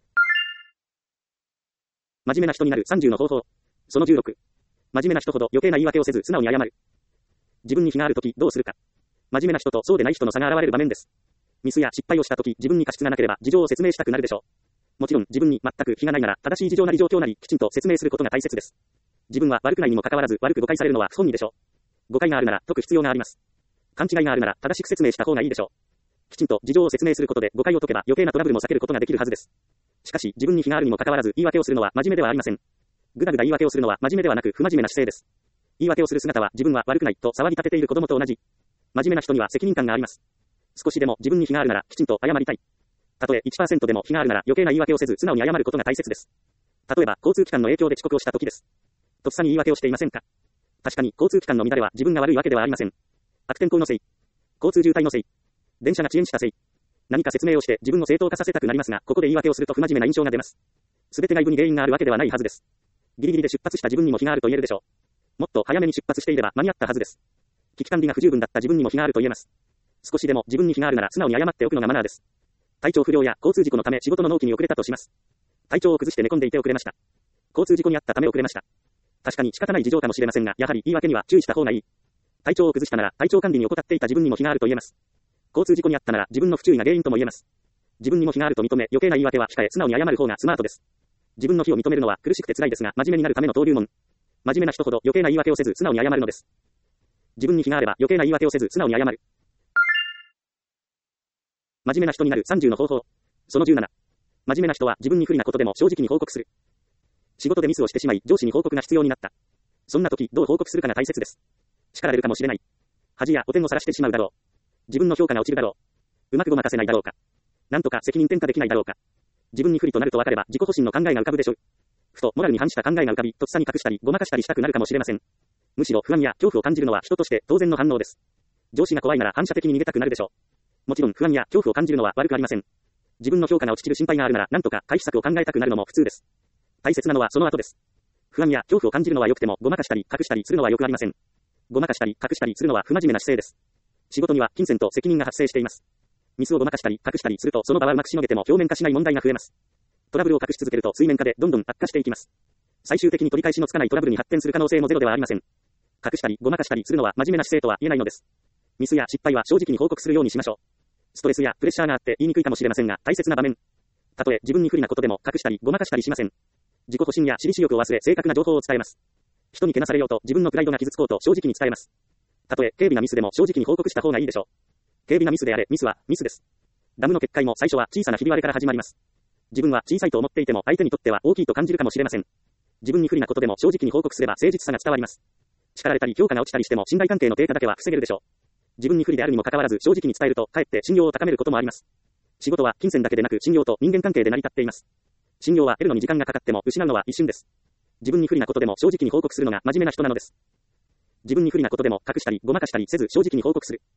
真面目な人になる30の方法。その16。真面目な人ほど余計な言い訳をせず素直に謝る。自分に非があるときどうするか。真面目な人とそうでない人の差が現れる場面です。ミスや失敗をしたとき自分に過失がなければ事情を説明したくなるでしょう。もちろん自分に全く非がないなら正しい事情なり状況なりきちんと説明することが大切です。自分は悪くないにもかかわらず悪く誤解されるのは不本意でしょう。誤解があるなら解く必要があります。勘違いがあるなら正しく説明した方がいいでしょう。 きちんと事情を説明することで誤解を解けば余計なトラブルも避けることができるはずです。しかし、自分に非があるにもかかわらず言い訳をするのは真面目ではありません。ぐだぐだ言い訳をするのは真面目ではなく不真面目な姿勢です。言い訳をする姿は自分は悪くないと騒ぎ立てている子供と同じ。真面目な人には責任感があります。少しでも自分に非があるならきちんと謝りたい。たとえ 1% でも非があるなら余計な言い訳をせず素直に謝ることが大切です。例えば交通機関の影響で遅刻をした時です。とっさに言い訳をしていませんか？確かに交通機関の乱れは自分が悪いわけではありません。悪天候のせい、交通渋滞のせい、電車が遅延したせい。何か説明をして自分を正当化させたくなりますが、ここで言い訳をすると不真面目な印象が出ます。すべて外部に原因があるわけではないはずです。ギリギリで出発した自分にも非があると言えるでしょう。もっと早めに出発していれば間に合ったはずです。危機管理が不十分だった自分にも非があると言えます。少しでも自分に非があるなら素直に謝っておくのがマナーです。体調不良や交通事故のため仕事の納期に遅れたとします。体調を崩して寝込んでいて遅れました。交通事故にあったため遅れました。確かに仕方ない事情かもしれませんが、やはり言い訳には注意した方がいい。体調を崩したなら体調管理に怠っていた自分にも非があると言えます。交通事故にあったなら自分の不注意が原因とも言えます。自分にも非があると認め余計な言い訳は控え素直に謝る方がスマートです。自分の非を認めるのは苦しくて辛いですが真面目になるための登竜門。真面目な人ほど余計な言い訳をせず素直に謝るのです。自分に非があれば余計な言い訳をせず素直に謝る。真面目な人になる30の方法。その17。真面目な人は自分に不利なことでも正直に報告する。仕事でミスをしてしまい上司に報告が必要になった。そんな時どう報告するかが大切です。叱られるかもしれない。恥や汚点を晒してしまうだろう。自分の評価が落ちるだろう。うまくごまかせないだろうか。なんとか責任転嫁できないだろうか。自分に不利となると分かれば自己保身の考えが浮かぶでしょう。ふとモラルに反した考えが浮かびとっさに隠したりごまかしたりしたくなるかもしれません。むしろ不安や恐怖を感じるのは人として当然の反応です。上司が怖いなら反射的に逃げたくなるでしょう。もちろん不安や恐怖を感じるのは悪くありません。自分の評価が落ちる心配があるならなんとか回避策を考えたくなるのも普通です。大切なのはその後です。不安や恐怖を感じるのは良くてもごまかしたり隠したりするのは良くありません。ごまかしたり隠したりするのは不真面目な姿勢です。仕事には金銭と責任が発生しています。ミスをごまかしたり隠したりするとその場はうまくしのげても表面化しない問題が増えます。トラブルを隠し続けると水面下でどんどん悪化していきます。最終的に取り返しのつかないトラブルに発展する可能性もゼロではありません。隠したりごまかしたりするのは真面目な姿勢とは言えないのです。ミスや失敗は正直に報告するようにしましょう。ストレスやプレッシャーがあって言いにくいかもしれませんが大切な場面。たとえ自分に不利なことでも隠したりごまかしたりしません。自己保身や私利私欲を忘れ正確な情報を伝えます。人にけなされようと自分のプライドが傷つこうと正直に伝えます。たとえ軽微なミスでも正直に報告した方がいいでしょう。軽微なミスであれミスはミスです。ダムの決壊も最初は小さなひび割れから始まります。自分は小さいと思っていても相手にとっては大きいと感じるかもしれません。自分に不利なことでも正直に報告すれば誠実さが伝わります。叱られたり評価が落ちたりしても信頼関係の低下だけは防げるでしょう。自分に不利であるにもかかわらず正直に伝えるとかえって信用を高めることもあります。仕事は金銭だけでなく信用と人間関係で成り立っています。信用は得るのに時間がかかっても失うのは一瞬です。自分に不利なことでも正直に報告するのが真面目な人なのです。自分に不利なことでも隠したりごまかしたりせず正直に報告する。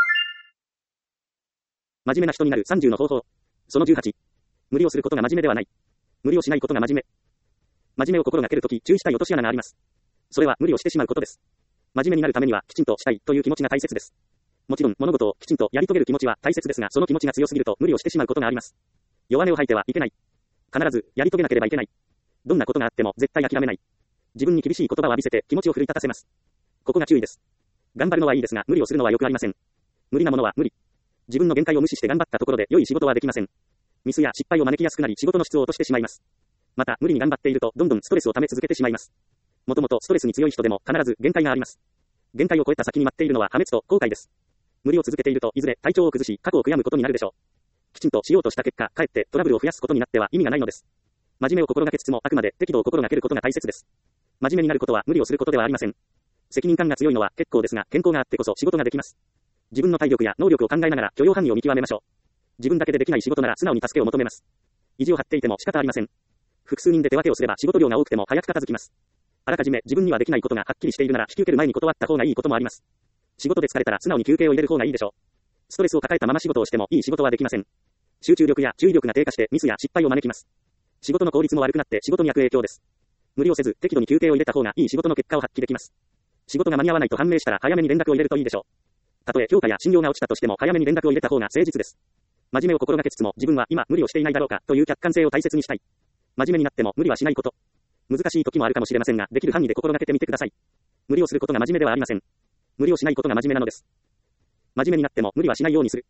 真面目な人になる30の方法。その18。無理をすることが真面目ではない。無理をしないことが真面目。真面目を心がけるとき注意したい落とし穴があります。それは無理をしてしまうことです。真面目になるためにはきちんとしたいという気持ちが大切です。もちろん物事をきちんとやり遂げる気持ちは大切ですが、その気持ちが強すぎると無理をしてしまうことがあります。弱音を吐いてはいけない。必ずやり遂げなければいけない。どんなことがあっても絶対諦めない。自分に厳しい言葉を浴びせて気持ちを奮い立たせます。ここが注意です。頑張るのはいいですが無理をするのはよくありません。無理なものは無理。自分の限界を無視して頑張ったところで良い仕事はできません。ミスや失敗を招きやすくなり仕事の質を落としてしまいます。また無理に頑張っているとどんどんストレスを溜め続けてしまいます。もともとストレスに強い人でも必ず限界があります。限界を超えた先に待っているのは破滅と後悔です。無理を続けているといずれ体調を崩し過去を悔やむことになるでしょう。きちんとしようとした結果かえってトラブルを増やすことになっては意味がないのです。真面目を心がけつつもあくまで適度を心がけることが大切です。真面目になることは無理をすることではありません。責任感が強いのは結構ですが健康があってこそ仕事ができます。自分の体力や能力を考えながら許容範囲を見極めましょう。自分だけでできない仕事なら素直に助けを求めます。意地を張っていても仕方ありません。複数人で手分けをすれば仕事量が多くても早く片付きます。あらかじめ自分にはできないことがはっきりしているなら引き受ける前に断った方がいいこともあります。仕事で疲れたら素直に休憩を入れる方がいいでしょう。ストレスを抱えたまま仕事をしてもいい仕事はできません。集中力や注意力が低下してミスや失敗を招きます。仕事の効率も悪くなって仕事に悪影響です。無理をせず適度に休憩を入れた方がいい仕事の結果を発揮できます。仕事が間に合わないと判明したら早めに連絡を入れるといいでしょう。たとえ評価や信用が落ちたとしても早めに連絡を入れた方が誠実です。真面目を心がけつつも自分は今無理をしていないだろうかという客観性を大切にしたい。真面目になっても無理はしないこと。難しい時もあるかもしれませんが、できる範囲で心がけてみてください。無理をすることが真面目ではありません。無理をしないことが真面目なのです。真面目になっても無理はしないようにする。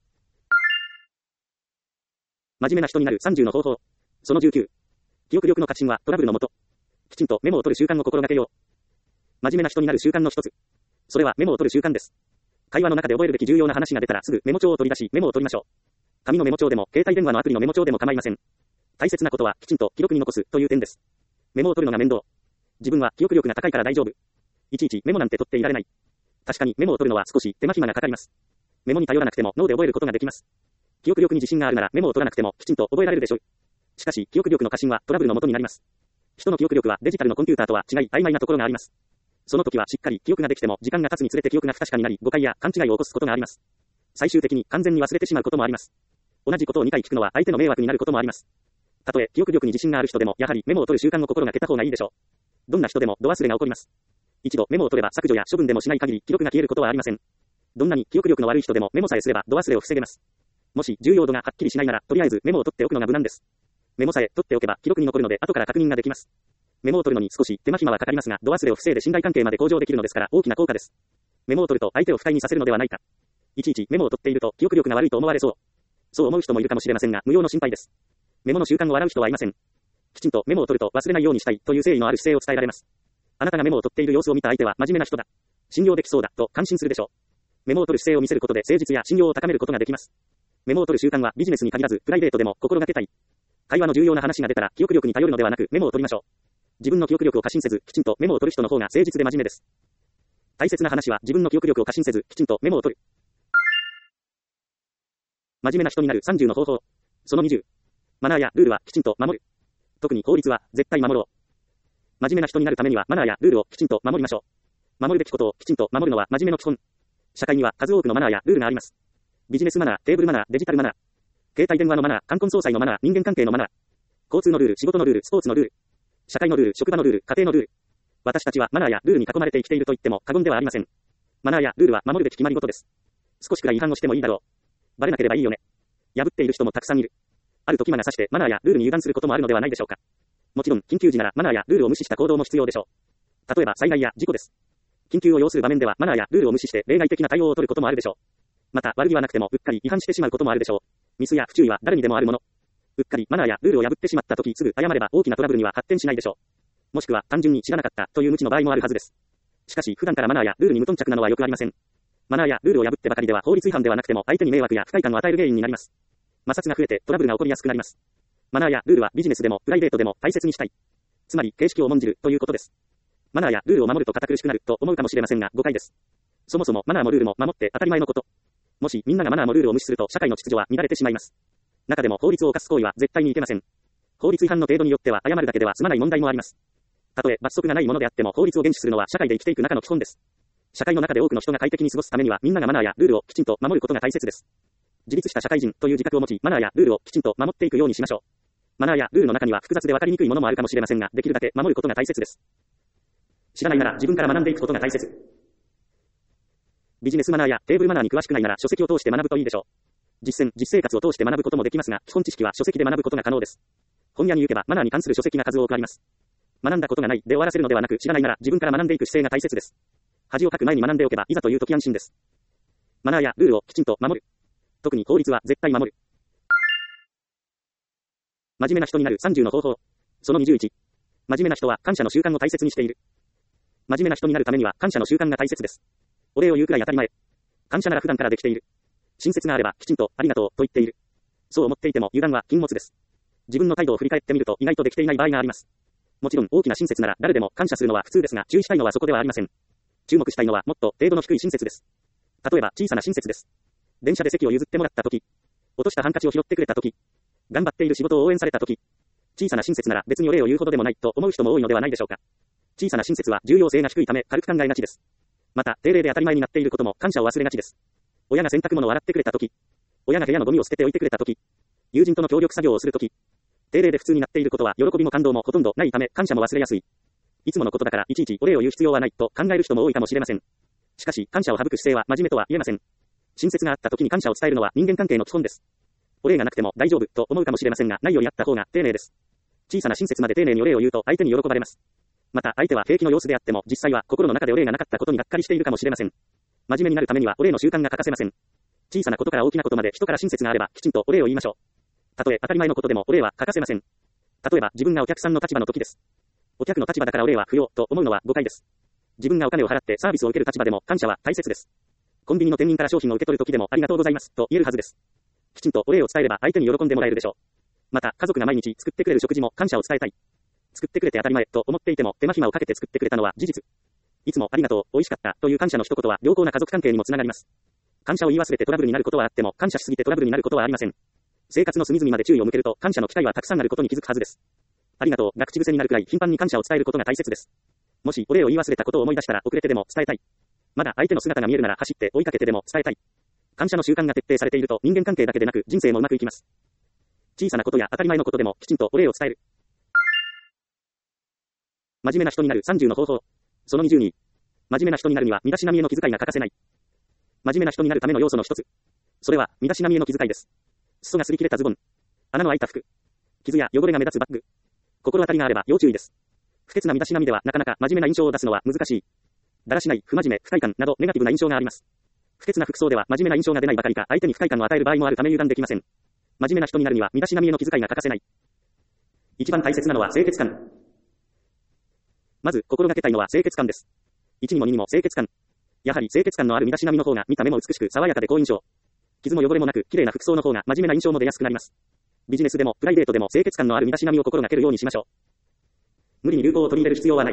真面目な人になる30の方法。その19。記憶力の革新はトラブルのもと。きちんとメモを取る習慣を心がけよう。真面目な人になる習慣の一つ。それはメモを取る習慣です。 会話の中で覚えるべき重要な話が出たらすぐメモ帳を取り出しメモを取りましょう。紙のメモ帳でも携帯電話のアプリのメモ帳でも構いません。大切なことはきちんと記録に残すという点です。メモを取るのが面倒。自分は記憶力が高いから大丈夫。いちいちメモなんて取っていられない。確かにメモを取るのは少し手間暇がかかります。メモに頼らなくても脳で覚えることができます。記憶力に自信があるならメモを取らなくてもきちんと覚えられるでしょう。しかし記憶力の過信はトラブルの元になります。人の記憶力はデジタルのコンピューターとは違い曖昧なところがあります。その時はしっかり記憶ができても時間が経つにつれて記憶が不確かになり誤解や勘違いを起こすことがあります。最終的に完全に忘れてしまうこともあります。同じことを2回聞くのは相手の迷惑になることもあります。たとえ記憶力に自信がある人でもやはりメモを取る習慣を心がけた方がいいでしょう。どんな人でも度忘れが起こります。一度メモを取れば削除や処分でもしない限り記録が消えることはありません。どんなに記憶力の悪い人でもメモさえすれば度忘れを防げます。もし重要度がはっきりしないならとりあえずメモを取っておくのが無難です。メモさえ取っておけば記録に残るので後から確認ができます。メモを取るのに少し手間暇はかかりますが度忘れを防いで信頼関係まで向上できるのですから大きな効果です。メモを取ると相手を不快にさせるのではないか。いちいちメモを取っていると記憶力が悪いと思われそう。そう思う人もいるかもしれませんが無用の心配です。メモの習慣を笑う人はいません。きちんとメモを取ると忘れないようにしたいという誠意のある姿勢を伝えられます。あなたがメモを取っている様子を見た相手は真面目な人だ。信用できそうだと感心するでしょう。メモを取る姿勢を見せることで誠実や信用を高めることができます。メモを取る習慣はビジネスに限らずプライベートでも心がけたい。会話の重要な話が出たら記憶力に頼るのではなくメモを取りましょう。自分の記憶力を過信せずきちんとメモを取る人の方が誠実で真面目です。大切な話は自分の記憶力を過信せずきちんとメモを取る。真面目な人になる30の方法。その20。マナーやルールはきちんと守る。特に法律は絶対守ろう。真面目な人になるためにはマナーやルールをきちんと守りましょう。守るべきことをきちんと守るのは真面目の基本。社会には数多くのマナーやルールがあります。ビジネスマナー、テーブルマナー、デジタルマナー。携帯電話のマナー、冠婚葬祭のマナー、人間関係のマナー。交通のルール、仕事のルール、スポーツのルール。社会のルール、職場のルール、家庭のルール。私たちはマナーやルールに囲まれて生きていると言っても過言ではありません。マナーやルールは守るべき決まり事です。少しくらい違反をしてもいいだろう。バレなければいいよね。破っている人もたくさんいる。ある時魔が差してマナーやルールに油断することもあるのではないでしょうか。もちろん緊急時ならマナーやルールを無視した行動も必要でしょう。例えば災害や事故です。緊急を要する場面ではマナーやルールを無視して例外的な対応を取ることもあるでしょう。また悪気はなくてもうっかり違反してしまうこともあるでしょう。ミスや不注意は誰にでもあるもの。うっかりマナーやルールを破ってしまった時すぐ謝れば大きなトラブルには発展しないでしょう。もしくは単純に知らなかったという無知の場合もあるはずです。しかし普段からマナーやルールに無頓着なのはよくありません。マナーやルールを破ってばかりでは法律違反ではなくても相手に迷惑や不快感を与える原因になります。摩擦が増えてトラブルが起こりやすくなります。マナーやルールはビジネスでもプライベートでも大切にしたい。つまり形式を重んじるということです。マナーやルールを守ると堅苦しくなると思うかもしれませんが誤解です。そもそもマナーもルールも守って当たり前のこと。もしみんながマナーもルールを無視すると社会の秩序は乱れてしまいます。中でも法律を犯す行為は絶対にいけません。法律違反の程度によっては謝るだけでは済まない問題もあります。たとえ罰則がないものであっても法律を厳守するのは社会で生きていく中の基本です。社会の中で多くの人が快適に過ごすためにはみんながマナーやルールをきちんと守ることが大切です。自立した社会人という自覚を持ちマナーやルールをきちんと守っていくようにしましょう。マナーやルールの中には複雑で分かりにくいものもあるかもしれませんができるだけ守ることが大切です。知らないなら自分から学んでいくことが大切。ビジネスマナーやテーブルマナーに詳しくないなら書籍を通して学ぶといいでしょう。実生活を通して学ぶこともできますが基本知識は書籍で学ぶことが可能です。本屋に行けばマナーに関する書籍が数多くあります。学んだことがないで終わらせるのではなく知らないなら自分から学んでいく姿勢が大切です。恥をかく前に学んでおけばいざという時安心です。マナーやルールをきちんと守る。特に法律は絶対守る。真面目な人になる30の方法。その21。真面目な人は感謝の習慣を大切にしている。真面目な人になるためには感謝の習慣が大切です。お礼を言うくらい当たり前。感謝なら普段からできている。親切があればきちんとありがとうと言っている。そう思っていても油断は禁物です。自分の態度を振り返ってみると意外とできていない場合があります。もちろん大きな親切なら誰でも感謝するのは普通ですが注意したいのはそこではありません。注目したいのはもっと程度の低い親切です。例えば小さな親切です。電車で席を譲ってもらったとき、落としたハンカチを拾ってくれたとき、頑張っている仕事を応援されたとき、小さな親切なら別にお礼を言うほどでもないと思う人も多いのではないでしょうか。小さな親切は重要性が低いため軽く考えがちです。また定例で当たり前になっていることも感謝を忘れがちです。親が洗濯物を洗ってくれたとき、親が部屋のゴミを捨てておいてくれたとき、友人との協力作業をするとき、定例で普通になっていることは喜びも感動もほとんどないため感謝も忘れやすい。いつものことだからいちいちお礼を言う必要はないと考える人も多いかもしれません。しかし感謝を省く姿勢は真面目とは言えません。親切があった時に感謝を伝えるのは人間関係の基本です。お礼がなくても大丈夫と思うかもしれませんがないよりあった方が丁寧です。小さな親切まで丁寧にお礼を言うと相手に喜ばれます。また相手は平気の様子であっても実際は心の中でお礼がなかったことにがっかりしているかもしれません。真面目になるためにはお礼の習慣が欠かせません。小さなことから大きなことまで人から親切があればきちんとお礼を言いましょう。たとえ当たり前のことでもお礼は欠かせません。例えば自分がお客さんの立場の時です。お客の立場だからお礼は不要と思うのは誤解です。自分がお金を払ってサービスを受ける立場でも感謝は大切です。 コンビニの店員から商品を受け取るときでもありがとうございますと言えるはずです。きちんとお礼を伝えれば相手に喜んでもらえるでしょう。また、家族が毎日作ってくれる食事も感謝を伝えたい。作ってくれて当たり前と思っていても手間暇をかけて作ってくれたのは事実。いつもありがとう、美味しかったという感謝の一言は良好な家族関係にもつながります。感謝を言い忘れてトラブルになることはあっても感謝しすぎてトラブルになることはありません。生活の隅々まで注意を向けると感謝の機会はたくさんあることに気づくはずです。ありがとうが口癖になるくらい頻繁に感謝を伝えることが大切です。もしお礼を言い忘れたことを思い出したら遅れてでも伝えたい。まだ相手の姿が見えるなら走って追いかけてでも伝えたい。感謝の習慣が徹底されていると人間関係だけでなく人生もうまくいきます。小さなことや当たり前のことでもきちんとお礼を伝える。真面目な人になる30の方法。その22。真面目な人になるには身だしなみへの気遣いが欠かせない。真面目な人になるための要素の一つ。それは身だしなみへの気遣いです。裾が擦り切れたズボン。穴の開いた服。傷や汚れが目立つバッグ。心当たりがあれば要注意です。不潔な身だしなみではなかなか真面目な印象を出すのは難しい。だらしない、不真面目、不快感などネガティブな印象があります。不潔な服装では真面目な印象が出ないばかりか相手に不快感を与える場合もあるため油断できません。真面目な人になるには身だしなみへの気遣いが欠かせない。一番大切なのは清潔感。まず心がけたいのは清潔感です。1にも2にも清潔感。やはり清潔感のある身だしなみの方が見た目も美しく爽やかで好印象。傷も汚れもなく綺麗な服装の方が真面目な印象も出やすくなります。ビジネスでもプライベートでも清潔感のある身だしなみを心がけるようにしましょう。無理に流行を取り入れる必要はない。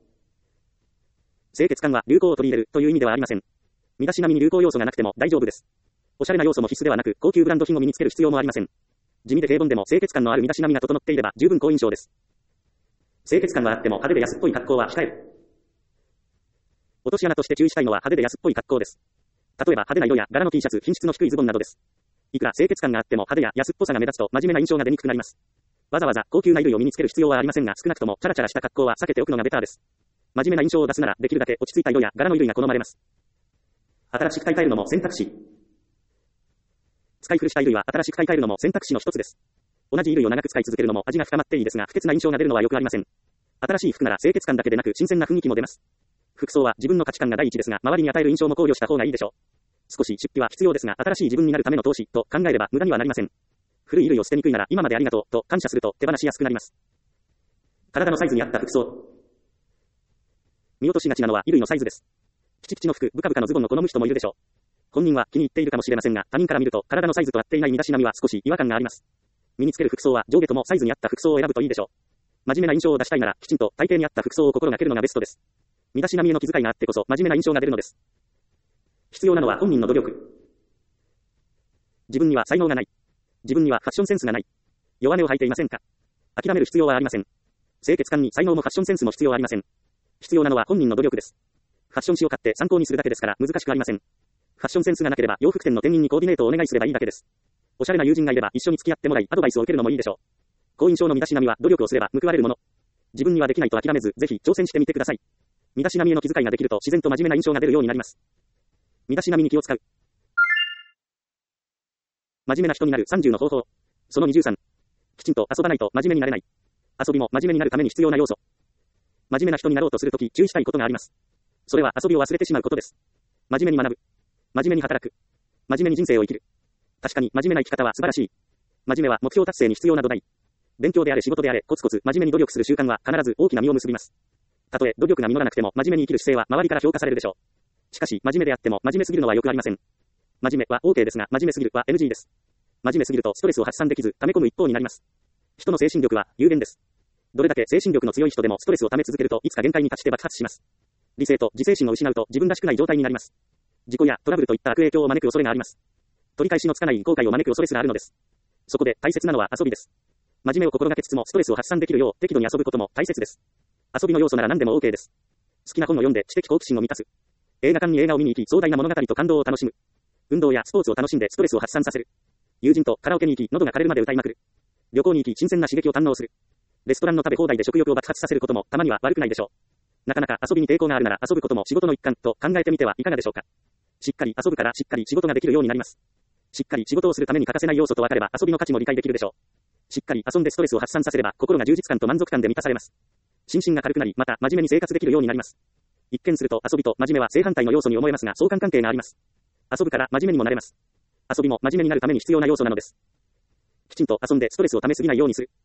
清潔感は流行を取り入れるという意味ではありません。身だしなみに流行要素がなくても大丈夫です。おしゃれな要素も必須ではなく高級ブランド品を身につける必要もありません。地味で平凡でも清潔感のある身だしなみが整っていれば十分好印象です。清潔感はあっても派手で安っぽい格好は控える。落とし穴として注意したいのは派手で安っぽい格好です。例えば派手な色や柄の T シャツ、品質の低いズボンなどです。いくら清潔感があっても派手や安っぽさが目立つと真面目な印象が出にくくなります。わざわざ高級な衣類を身につける必要はありませんが少なくともチャラチャラした格好は避けておくのがベターです。真面目な印象を出すならできるだけ落ち着いた色や柄の衣類が好まれます。新しく買い替えるのも選択肢。使い古した衣類は新しく買い替えるのも選択肢の一つです。同じ衣類を長く使い続けるのも味が深まっていいですが不潔な印象が出るのはよくありません。新しい服なら清潔感だけでなく新鮮な雰囲気も出ます。服装は自分の価値観が第一ですが周りに与える印象も考慮した方がいいでしょう。少し出費は必要ですが新しい自分になるための投資と考えれば無駄にはなりません。古い衣類を捨てにくいなら今までありがとうと感謝すると手放しやすくなります。体のサイズに合った服装。見落としがちなのは衣類のサイズです。キチキチの服、ブカブカのズボンを好む人もいるでしょう。本人は気に入っているかもしれませんが他人から見ると体のサイズと合っていない身だしなみは少し違和感があります。身につける服装は上下ともサイズに合った服装を選ぶといいでしょう。真面目な印象を出したいならきちんと体型に合った服装を心がけるのがベストです。身だしなみへの気遣いがあってこそ真面目な印象が出るのです。必要なのは本人の努力。自分には才能がない。自分にはファッションセンスがない。弱音を吐いていませんか？諦める必要はありません。清潔感に才能もファッションセンスも必要ありません。必要なのは本人の努力です。ファッション誌を買って参考にするだけですから難しくありません。ファッションセンスがなければ洋服店の店員にコーディネートをお願いすればいいだけです。おしゃれな友人がいれば一緒に付き合ってもらいアドバイスを受けるのもいいでしょう。好印象の身だしなみは努力をすれば報われるもの。自分にはできないと諦めずぜひ挑戦してみてください。身だしなみへの気遣いができると自然と真面目な印象が出るようになります。身だしなみに気を使う。真面目な人になる30の方法。その23。きちんと遊ばないと真面目になれない。遊びも真面目になるために必要な要素。真面目な人になろうとするとき注意したいことがあります。それは遊びを忘れてしまうことです。真面目に学ぶ。真面目に働く。真面目に人生を生きる。確かに真面目な生き方は素晴らしい。真面目は目標達成に必要な土台。勉強であれ仕事であれコツコツ真面目に努力する習慣は必ず大きな実を結びます。たとえ努力が実らなくても真面目に生きる姿勢は周りから評価されるでしょう。しかし真面目であっても真面目すぎるのはよくありません。真面目は OK ですが真面目すぎるは NG です。真面目すぎるとストレスを発散できず溜め込む一方になります。人の精神力は有限です。どれだけ精神力の強い人でもストレスを溜め続けるといつか限界に達して爆発します。理性と自制心を失うと自分らしくない状態になります。事故やトラブルといった悪影響を招く恐れがあります。取り返しのつかない後悔を招く恐れすらあるのです。そこで大切なのは遊びです。真面目を心がけつつもストレスを発散できるよう適度に遊ぶことも大切です。遊びの要素なら何でも OK です。好きな本を読んで知的好奇心を満たす。映画館に映画を見に行き壮大な物語と感動を楽しむ。運動やスポーツを楽しんでストレスを発散させる。友人とカラオケに行き喉が枯れるまで歌いまくる。旅行に行き新鮮な刺激を堪能する。レストランの食べ放題で食欲を爆発させることもたまには悪くないでしょう。なかなか遊びに抵抗があるなら遊ぶことも仕事の一環と考えてみてはいかがでしょうか。しっかり遊ぶからしっかり仕事ができるようになります。しっかり仕事をするために欠かせない要素と分かれば遊びの価値も理解できるでしょう。しっかり遊んでストレスを発散させれば心が充実感と満足感で満たされます。心身が軽くなりまた真面目に生活できるようになります。一見すると遊びと真面目は正反対の要素に思えますが相関関係があります。遊ぶから真面目にもなれます。遊びも真面目になるために必要な要素なのです。きちんと遊んでストレスを溜めすぎないようにする。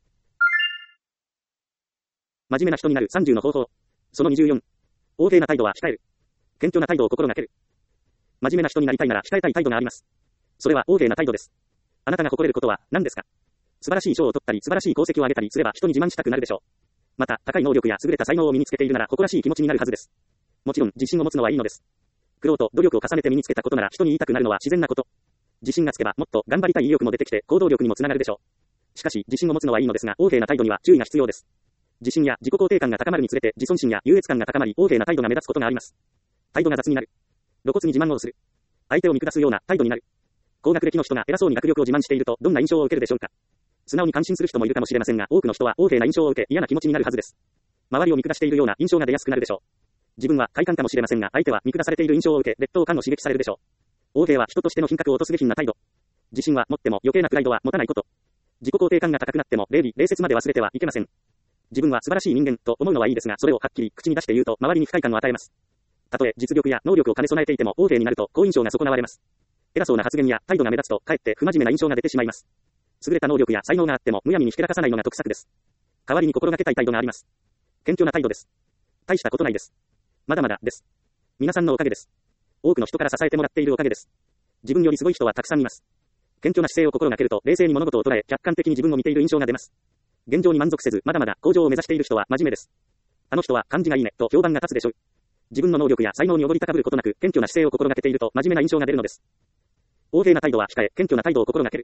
真面目な人になる30の方法。その24。横柄な態度は控える。謙虚な態度を心がける。 真面目な人になりたいなら控えたい態度があります。それは横柄な態度です。あなたが誇れることは何ですか？素晴らしい賞を取ったり素晴らしい功績を上げたりすれば人に自慢したくなるでしょう。また、高い能力や優れた才能を身につけているなら誇らしい気持ちになるはずです。もちろん、自信を持つのはいいのです。苦労と努力を重ねて身につけたことなら人に言いたくなるのは自然なこと。自信がつけばもっと頑張りたい意欲も出てきて行動力にもつながるでしょう。しかし、自信を持つのはいいのですが、横柄な態度には注意が必要です。自信や自己肯定感が高まるにつれて自尊心や優越感が高まり、横柄な態度が目立つことがあります。態度が雑になる。露骨に自慢をする。相手を見下すような態度になる。高学歴の人が偉そうに学力を自慢しているとどんな印象を受けるでしょうか。素直に感心する人もいるかもしれませんが、多くの人は横柄な印象を受け嫌な気持ちになるはずです。周りを見下しているような印象が出やすくなるでしょう。自分は快感かもしれませんが、相手は見下されている印象を受け、劣等感を刺激されるでしょう。横柄は人としての品格を落とす下品な態度。自信は持っても余計なプライドは持たないこと。自己肯定感が高くなっても礼儀、礼節まで忘れてはいけません。自分は素晴らしい人間と思うのはいいですが、それをはっきり口に出して言うと周りに不快感を与えます。たとえ実力や能力を兼ね備えていても横柄になると好印象が損なわれます。偉そうな発言や態度が目立つとかえって不真面目な印象が出てしまいます。優れた能力や才能があってもむやみにひけらかさないのが得策です。代わりに心がけたい態度があります。謙虚な態度です。大したことないです。まだまだです。皆さんのおかげです。多くの人から支えてもらっているおかげです。自分よりすごい人はたくさんいます。謙虚な姿勢を心がけると冷静に物事を捉え客観的に自分を見ている印象が出ます。現状に満足せずまだまだ向上を目指している人は真面目です。あの人は感じがいいねと評判が立つでしょう。自分の能力や才能におごり高ぶることなく謙虚な姿勢を心がけていると真面目な印象が出るのです。横柄な態度は控え、謙虚な態度を心がける。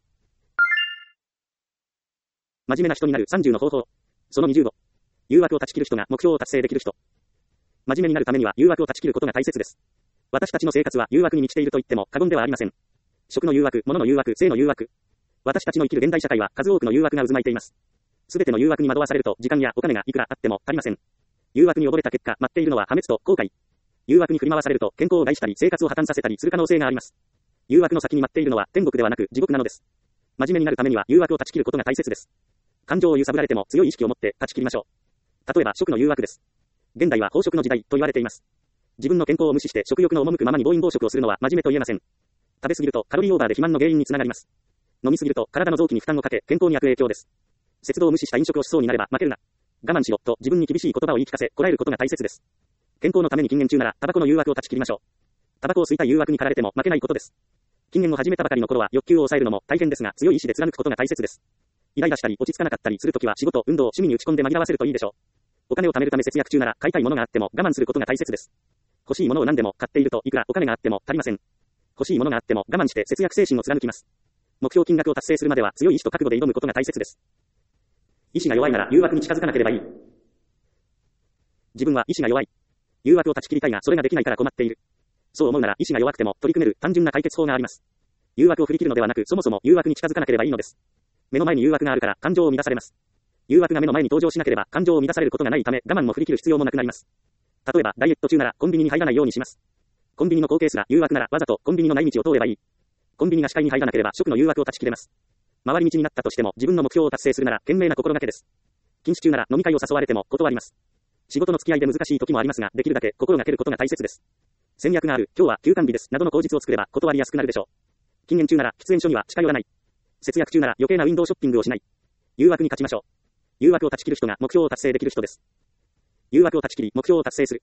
真面目な人になる30の方法。その25。誘惑を断ち切る人が目標を達成できる人。真面目になるためには誘惑を断ち切ることが大切です。私たちの生活は誘惑に満ちていると言っても過言ではありません。食の誘惑、物の誘惑、性の誘惑。私たちの生きる現代社会は数多くの誘惑が渦巻いています。すべての誘惑に惑わされると時間やお金がいくらあっても足りません。誘惑に溺れた結果、待っているのは破滅と後悔。誘惑に振り回されると健康を害したり生活を破綻させたりする可能性があります。誘惑の先に待っているのは天国ではなく地獄なのです。真面目になるためには誘惑を断ち切ることが大切です。感情を揺さぶられても強い意識を持って断ち切りましょう。例えば食の誘惑です。現代は飽食の時代と言われています。自分の健康を無視して食欲の赴くままに暴飲暴食をするのは真面目と言えません。食べ過ぎるとカロリーオーバーで肥満の原因につながります。飲み過ぎると体の臓器に負担をかけ健康に悪影響です。節度を無視した飲食をしそうになれば負けるな。我慢しろと自分に厳しい言葉を言い聞かせ、こらえることが大切です。健康のために禁煙中ならタバコの誘惑を断ち切りましょう。タバコを吸いたい誘惑に駆られても負けないことです。禁煙を始めたばかりの頃は欲求を抑えるのも大変ですが強い意志で貫くことが大切です。イライラしたり落ち着かなかったりするときは仕事、運動、趣味に打ち込んで紛らわせるといいでしょう。お金を貯めるため節約中なら買いたいものがあっても我慢することが大切です。欲しいものを何でも買っているといくらお金があっても足りません。欲しいものがあっても我慢して節約精神を貫きます。目標金額を達成するまでは強い意志と覚悟で挑むことが大切です。意志が弱いなら誘惑に近づかなければいい。自分は意志が弱い。誘惑を断ち切りたいがそれができないから困っている。そう思うなら意志が弱くても取り組める単純な解決法があります。誘惑を振り切るのではなくそもそも誘惑に近づかなければいいのです。目の前に誘惑があるから感情を乱されます。誘惑が目の前に登場しなければ感情を乱されることがないため我慢も振り切る必要もなくなります。例えばダイエット中ならコンビニに入らないようにします。コンビニの光景すら誘惑ならわざとコンビニのない道を通ればいい。コンビニが視界に入らなければ食の誘惑を断ち切れます。回り道になったとしても自分の目標を達成するなら賢明な心がけです。禁酒中なら飲み会を誘われても断ります。仕事の付き合いで難しい時もありますができるだけ心がけることが大切です。戦略がある、今日は休館日ですなどの口実を作れば断りやすくなるでしょう。禁煙中なら喫煙所には近寄らない。節約中なら余計なウィンドウショッピングをしない。誘惑に勝ちましょう。誘惑を断ち切る人が目標を達成できる人です。誘惑を断ち切り目標を達成する。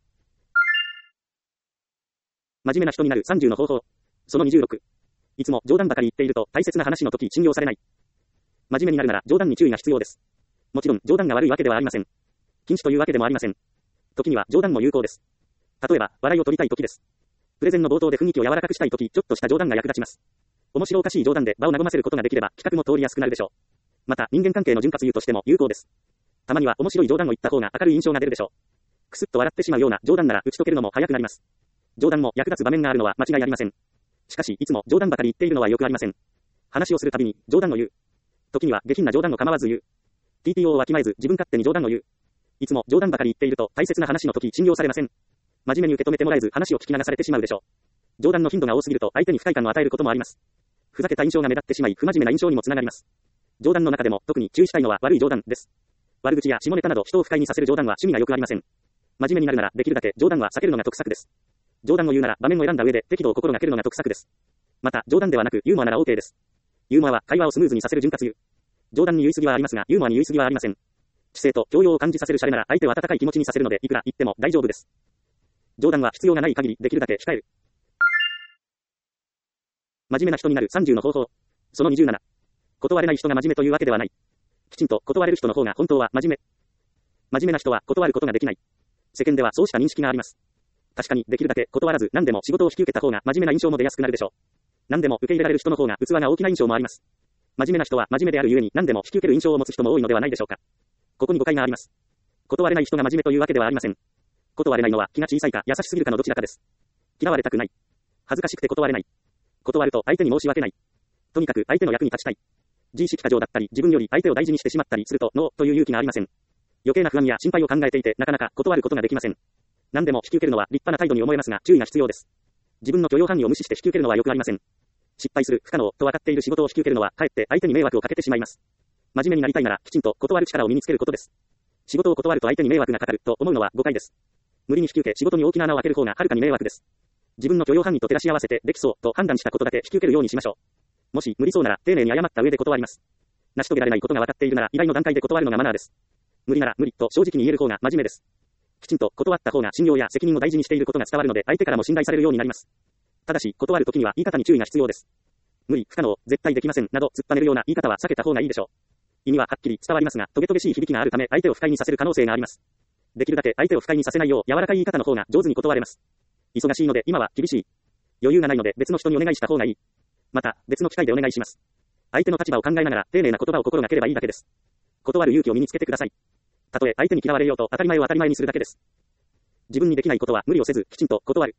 真面目な人になる30の方法。その26。いつも冗談ばかり言っていると大切な話の時信用されない。真面目になるなら冗談に注意が必要です。もちろん冗談が悪いわけではありません。禁止というわけでもありません。時には冗談も有効です。例えば笑いを取りたい時です。プレゼンの冒頭で雰囲気を柔らかくしたい時、ちょっとした冗談が役立ちます。面白おかしい冗談で場を和ませることができれば企画も通りやすくなるでしょう。また人間関係の潤滑油としても有効です。たまには面白い冗談を言った方が明るい印象が出るでしょう。くすっと笑ってしまうような冗談なら打ち解けるのも早くなります。冗談も役立つ場面があるのは間違いありません。しかしいつも冗談ばかり言っているのはよくありません。話をするたびに冗談を言う。時には下品な冗談を構わず言う。TPO をわきまえず自分勝手に冗談を言う。いつも冗談ばかり言っていると大切な話の時信用されません。真面目に受け止めてもらえず話を聞き流されてしまうでしょう。冗談の頻度が多すぎると相手に不快感を与えることもあります。ふざけた印象が目立ってしまい不真面目な印象にもつながります。冗談の中でも特に注意したいのは悪い冗談です。悪口や下ネタなど人を不快にさせる冗談は趣味がよくありません。真面目になるならできるだけ冗談は避けるのが得策です。冗談を言うなら場面を選んだ上で適度を心がけるのが得策です。また冗談ではなくユーモアなら OK です。ユーモアは会話をスムーズにさせる潤滑油。冗談に言い過ぎはありますがユーモアに言い過ぎはありません。知性と教養を感じさせるシャレなら相手を温かい気持ちにさせるのでいくら言っても大丈夫です。冗談は必要がない限りできるだけ控える。 真面目な人になる30の方法。その27。断れない人が真面目というわけではない。きちんと断れる人の方が本当は真面目。真面目な人は断ることができない。世間ではそうした認識があります。確かにできるだけ断らず何でも仕事を引き受けた方が真面目な印象も出やすくなるでしょう。何でも受け入れられる人の方が器が大きな印象もあります。真面目な人は真面目であるゆえに何でも引き受ける印象を持つ人も多いのではないでしょうか。ここに誤解があります。断れない人が真面目というわけではありません。断れないのは気が小さいか優しすぎるかのどちらかです。嫌われたくない。恥ずかしくて断れない。断ると相手に申し訳ない。とにかく相手の役に立ちたい。自意識過剰だったり自分より相手を大事にしてしまったりするとノーという勇気がありません。余計な不安や心配を考えていてなかなか断ることができません。何でも引き受けるのは立派な態度に思えますが注意が必要です。自分の許容範囲を無視して引き受けるのはよくありません。失敗する不可能と分かっている仕事を引き受けるのはかえって相手に迷惑をかけてしまいます。真面目になりたいならきちんと断る力を身につけることです。仕事を断ると相手に迷惑がかかると思うのは誤解です。無理に引き受け仕事に大きな穴を開ける方がはるかに迷惑です。自分の許容範囲と照らし合わせてできそうと判断したことだけ引き受けるようにしましょう。もし無理そうなら丁寧に謝った上で断ります。成し遂げられないことが分かっているなら依頼の段階で断るのがマナーです。無理なら無理と正直に言える方が真面目です。きちんと断った方が信用や責任を大事にしていることが伝わるので相手からも信頼されるようになります。ただし断るときには言い方に注意が必要です。無理、不可能、絶対できませんなど突っぱねるような言い方は避けた方がいいでしょう。意味ははっきり伝わりますがトゲトゲしい響きがあるため相手を不快にさせる可能性があります。できるだけ相手を不快にさせないよう柔らかい言い方の方が上手に断れます。忙しいので今は厳しい。余裕がないので別の人にお願いした方がいい。また別の機会でお願いします。相手の立場を考えながら丁寧な言葉を心がければいいだけです。断る勇気を身につけてください。たとえ相手に嫌われようと当たり前を当たり前にするだけです。自分にできないことは無理をせずきちんと断る。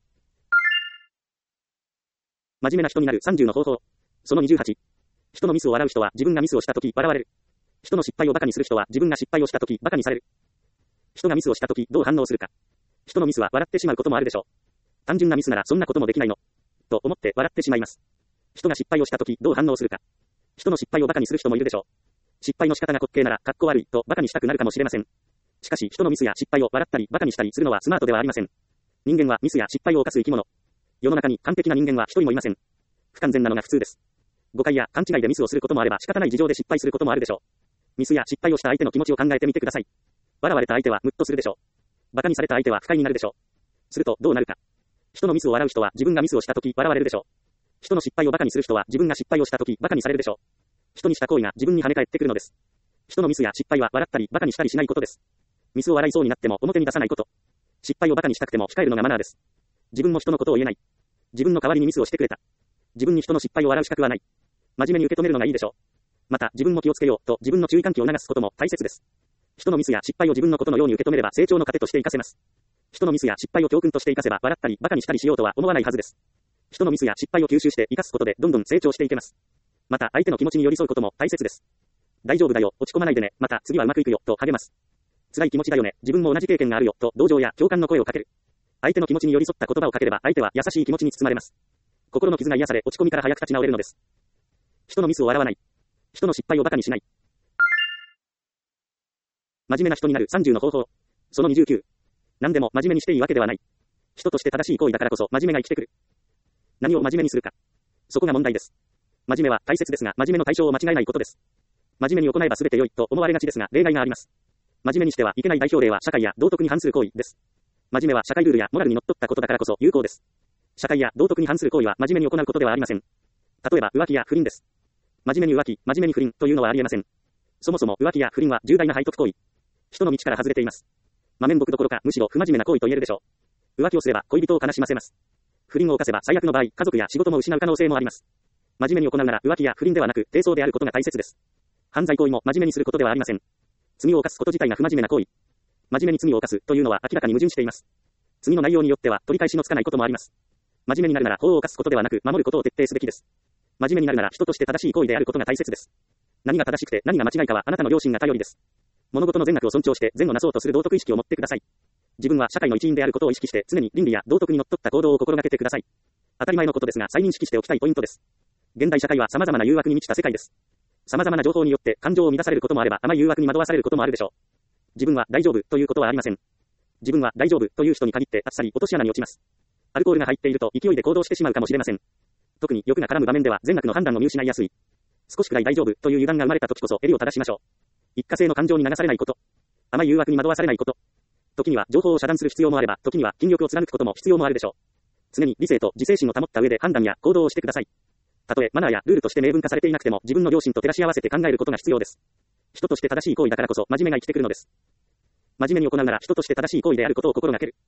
真面目な人になる30の方法。その28。人のミスを笑う人は自分がミスをしたとき笑われる。人の失敗をバカにする人は自分が失敗をしたときバカにされる。人がミスをしたときどう反応するか。人のミスは笑ってしまうこともあるでしょう。単純なミスならそんなこともできないの。と思って笑ってしまいます。人が失敗をしたときどう反応するか。人の失敗をバカにする人もいるでしょう。失敗の仕方が滑稽ならかっこ悪いとバカにしたくなるかもしれません。しかし人のミスや失敗を笑ったりバカにしたりするのはスマートではありません。人間はミスや失敗を犯す生き物。世の中に完璧な人間は一人もいません。不完全なのが普通です。誤解や勘違いでミスをすることもあれば仕方ない事情で失敗することもあるでしょう。ミスや失敗をした相手の気持ちを考えてみてください。笑われた相手はムッとするでしょう。バカにされた相手は不快になるでしょう。するとどうなるか。人のミスを笑う人は自分がミスをしたとき笑われるでしょう。人の失敗をバカにする人は自分が失敗をしたときバカにされるでしょう。人にした行為が自分に跳ね返ってくるのです。人のミスや失敗は笑ったりバカにしたりしないことです。ミスを笑いそうになっても表に出さないこと。失敗をバカにしたくても控えるのがマナーです。自分も人のことを言えない。自分の代わりにミスをしてくれた。自分に人の失敗を笑う資格はない。真面目に受け止めるのがいいでしょう。また自分も気をつけようと自分の注意喚起を促すことも大切です。人のミスや失敗を自分のことのように受け止めれば成長の糧として活かせます。人のミスや失敗を教訓として活かせば笑ったりバカにしたりしようとは思わないはずです。人のミスや失敗を吸収して活かすことでどんどん成長していけます。また相手の気持ちに寄り添うことも大切です。大丈夫だよ、落ち込まないでね、また次はうまくいくよと励ます。辛い気持ちだよね、自分も同じ経験があるよと同情や共感の声をかける。相手の気持ちに寄り添った言葉をかければ相手は優しい気持ちに包まれます。心の傷が癒され落ち込みから早く立ち直れるのです。人のミスを笑わない。人の失敗をバカにしない。真面目な人になる30の方法。その29。何でも真面目にしていいわけではない。人として正しい行為だからこそ真面目が生きてくる。何を真面目にするか。そこが問題です。真面目は大切ですが真面目の対象を間違えないことです。真面目に行えば全て良いと思われがちですが例外があります。真面目にしてはいけない代表例は社会や道徳に反する行為です。真面目は社会ルールやモラルに則っったことだからこそ有効です。社会や道徳に反する行為は真面目に行うことではありません。例えば浮気や不倫です。真面目に浮気、真面目に不倫というのはありえません。そもそも浮気や不倫は重大な背徳行為。人の道から外れています。真面目どころかむしろ不真面目な行為と言えるでしょう。浮気をすれば恋人を悲しませます。不倫を犯せば最悪の場合、家族や仕事も失う可能性もあります。真面目に行うなら浮気や不倫ではなく低層であることが大切です。犯罪行為も真面目にすることではありません。罪を犯すこと自体が不真面目な行為。真面目に罪を犯すというのは明らかに矛盾しています。罪の内容によっては取り返しのつかないこともあります。真面目になるなら法を犯すことではなく守ることを徹底すべきです。真面目になるなら人として正しい行為であることが大切です。何が正しくて何が間違いかはあなたの良心が頼りです。物事の善悪を尊重して善をなそうとする道徳意識を持ってください。自分は社会の一員であることを意識して常に倫理や道徳にのっとった行動を心がけてください。当たり前のことですが再認識しておきたいポイントです。現代社会は様々な誘惑に満ちた世界です。様々な情報によって感情を乱されることもあれば甘い誘惑に惑わされることもあるでしょう。自分は大丈夫ということはありません。自分は大丈夫という人に限ってあっさり落とし穴に落ちます。アルコールが入っていると勢いで行動してしまうかもしれません。特に欲が絡む場面では善悪の判断を見失いやすい。少しくらい大丈夫という油断が生まれた時こそ襟を正しましょう。一過性の感情に流されないこと。甘い誘惑に惑わされないこと。時には情報を遮断する必要もあれば、時には筋力を貫くことも必要もあるでしょう。常に理性と自制心を保った上で判断や行動をしてください。 たとえマナーやルールとして明文化されていなくても自分の良心と照らし合わせて考えることが必要です。人として正しい行為だからこそ真面目が生きてくるのです。真面目に行うなら人として正しい行為であることを心がける。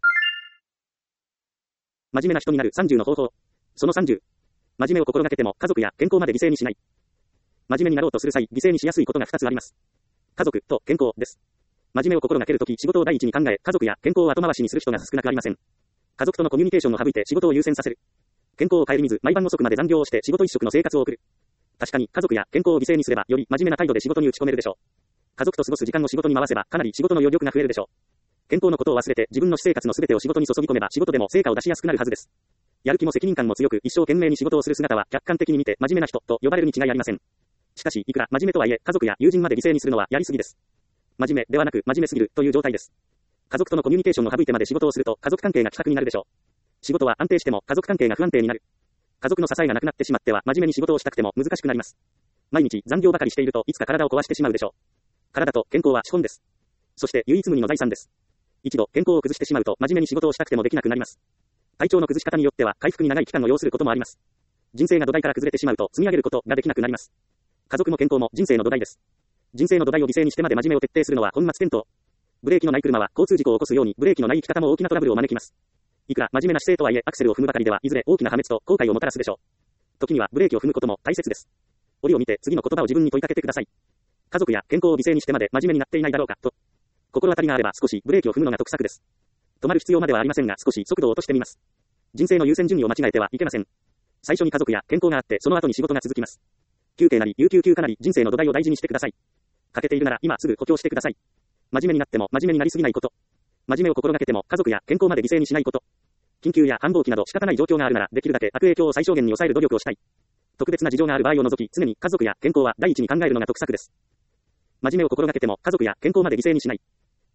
真面目な人になる30の方法。その30。真面目を心がけても家族や健康まで犠牲にしない。真面目になろうとする際、犠牲にしやすいことが2つあります。家族と健康です。真面目を心がけるとき、仕事を第一に考え、家族や健康を後回しにする人が少なくありません。家族とのコミュニケーションを省いて仕事を優先させる。健康を顧みず、毎晩遅くまで残業をして仕事一色の生活を送る。確かに家族や健康を犠牲にすれば、より真面目な態度で仕事に打ち込めるでしょう。家族と過ごす時間を仕事に回せば、かなり仕事の余力が増えるでしょう。健康のことを忘れて、自分の私生活の全てを仕事に注ぎ込めば、仕事でも成果を出しやすくなるはずです。やる気も責任感も強く、一生懸命に仕事をする姿は、客観的に見て真面目な人と呼ばれるに違いありません。しかし、いくら真面目とはいえ、家族や友人まで犠牲にするのはやりすぎです。真面目ではなく真面目すぎるという状態です。家族とのコミュニケーションを省いてまで仕事をすると、家族関係が希薄になるでしょう。仕事は安定しても家族関係が不安定になる。家族の支えがなくなってしまっては、真面目に仕事をしたくても難しくなります。毎日残業ばかりしていると、いつか体を壊してしまうでしょう。体と健康は資本です。そして唯一無二の財産です。一度健康を崩してしまうと、真面目に仕事をしたくてもできなくなります。体調の崩し方によっては、回復に長い期間を要することもあります。人生が土台から崩れてしまうと、積み上げることができなくなります。家族も健康も人生の土台です。人生の土台を犠牲にしてまで真面目を徹底するのは本末転倒。ブレーキのない車は交通事故を起こすように、ブレーキのない生き方も大きなトラブルを招きます。いくら真面目な姿勢とはいえ、アクセルを踏むばかりでは、いずれ大きな破滅と後悔をもたらすでしょう。時にはブレーキを踏むことも大切です。折を見て次の言葉を自分に問いかけてください。家族や健康を犠牲にしてまで真面目になっていないだろうか、と。心当たりがあれば少しブレーキを踏むのが得策です。止まる必要まではありませんが、少し速度を落としてみます。人生の優先順位を間違えてはいけません。最初に家族や健康があって、その後に仕事が続きます。休憩なり、有給休暇なり、人生の土台を大事にしてください。欠けているなら、今すぐ補強してください。真面目になっても真面目になりすぎないこと。真面目を心がけても家族や健康まで犠牲にしないこと。緊急や繁忙期など仕方ない状況があるなら、できるだけ悪影響を最小限に抑える努力をしたい。特別な事情がある場合を除き、常に家族や健康は第一に考えるのが得策です。真面目を心がけても家族や健康まで犠牲にしない。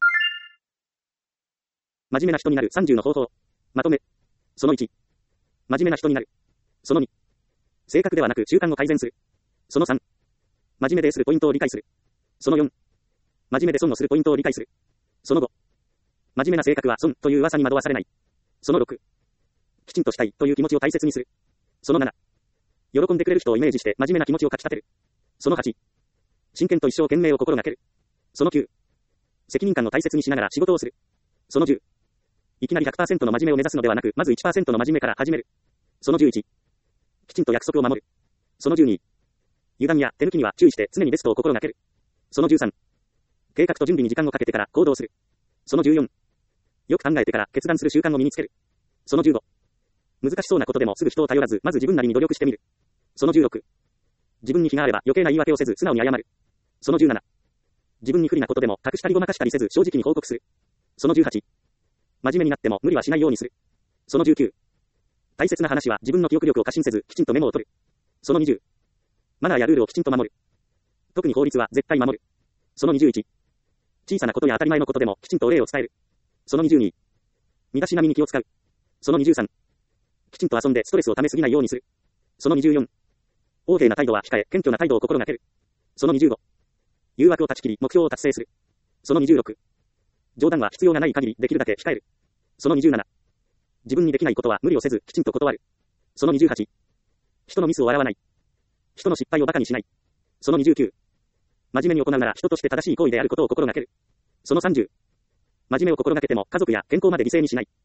真面目な人になる30の方法。まとめ。その1。真面目な人になる。その2。性格ではなく習慣を改善する。その3。真面目でするポイントを理解する。その4。真面目で損をするポイントを理解する。その5。真面目な性格は損という噂に惑わされない。その6。きちんとしたいという気持ちを大切にする。その7。喜んでくれる人をイメージして真面目な気持ちをかき立てる。その8。真剣と一生懸命を心がける。その9。責任感を大切にしながら仕事をする。その10。いきなり 100% の真面目を目指すのではなく、まず 1% の真面目から始める。その11。きちんと約束を守る。その12。油断や手抜きには注意して常にベストを心がける。その13。計画と準備に時間をかけてから行動する。その14。よく考えてから決断する習慣を身につける。その15。難しそうなことでもすぐ人を頼らず、まず自分なりに努力してみる。その16。自分に非があれば余計な言い訳をせず素直に謝る。その17。自分に不利なことでも隠したりごまかしたりせず正直に報告する。その18。真面目になっても無理はしないようにする。その19。大切な話は自分の記憶力を過信せずきちんとメモを取る。その20。マナーやルールをきちんと守る。特に法律は絶対守る。その21。小さなことや当たり前のことでもきちんとお礼を伝える。その22。身だしなみに気を使う。その23。きちんと遊んでストレスを溜めすぎないようにする。その24。横柄な態度は控え、謙虚な態度を心がける。その25。誘惑を断ち切り、目標を達成する。その26。冗談は必要がない限りできるだけ控える。その27。自分にできないことは無理をせずきちんと断る。その28。人のミスを笑わない。人の失敗を馬鹿にしない。その29。真面目に行うなら人として正しい行為であることを心がける。その30。真面目を心がけても家族や健康まで犠牲にしない。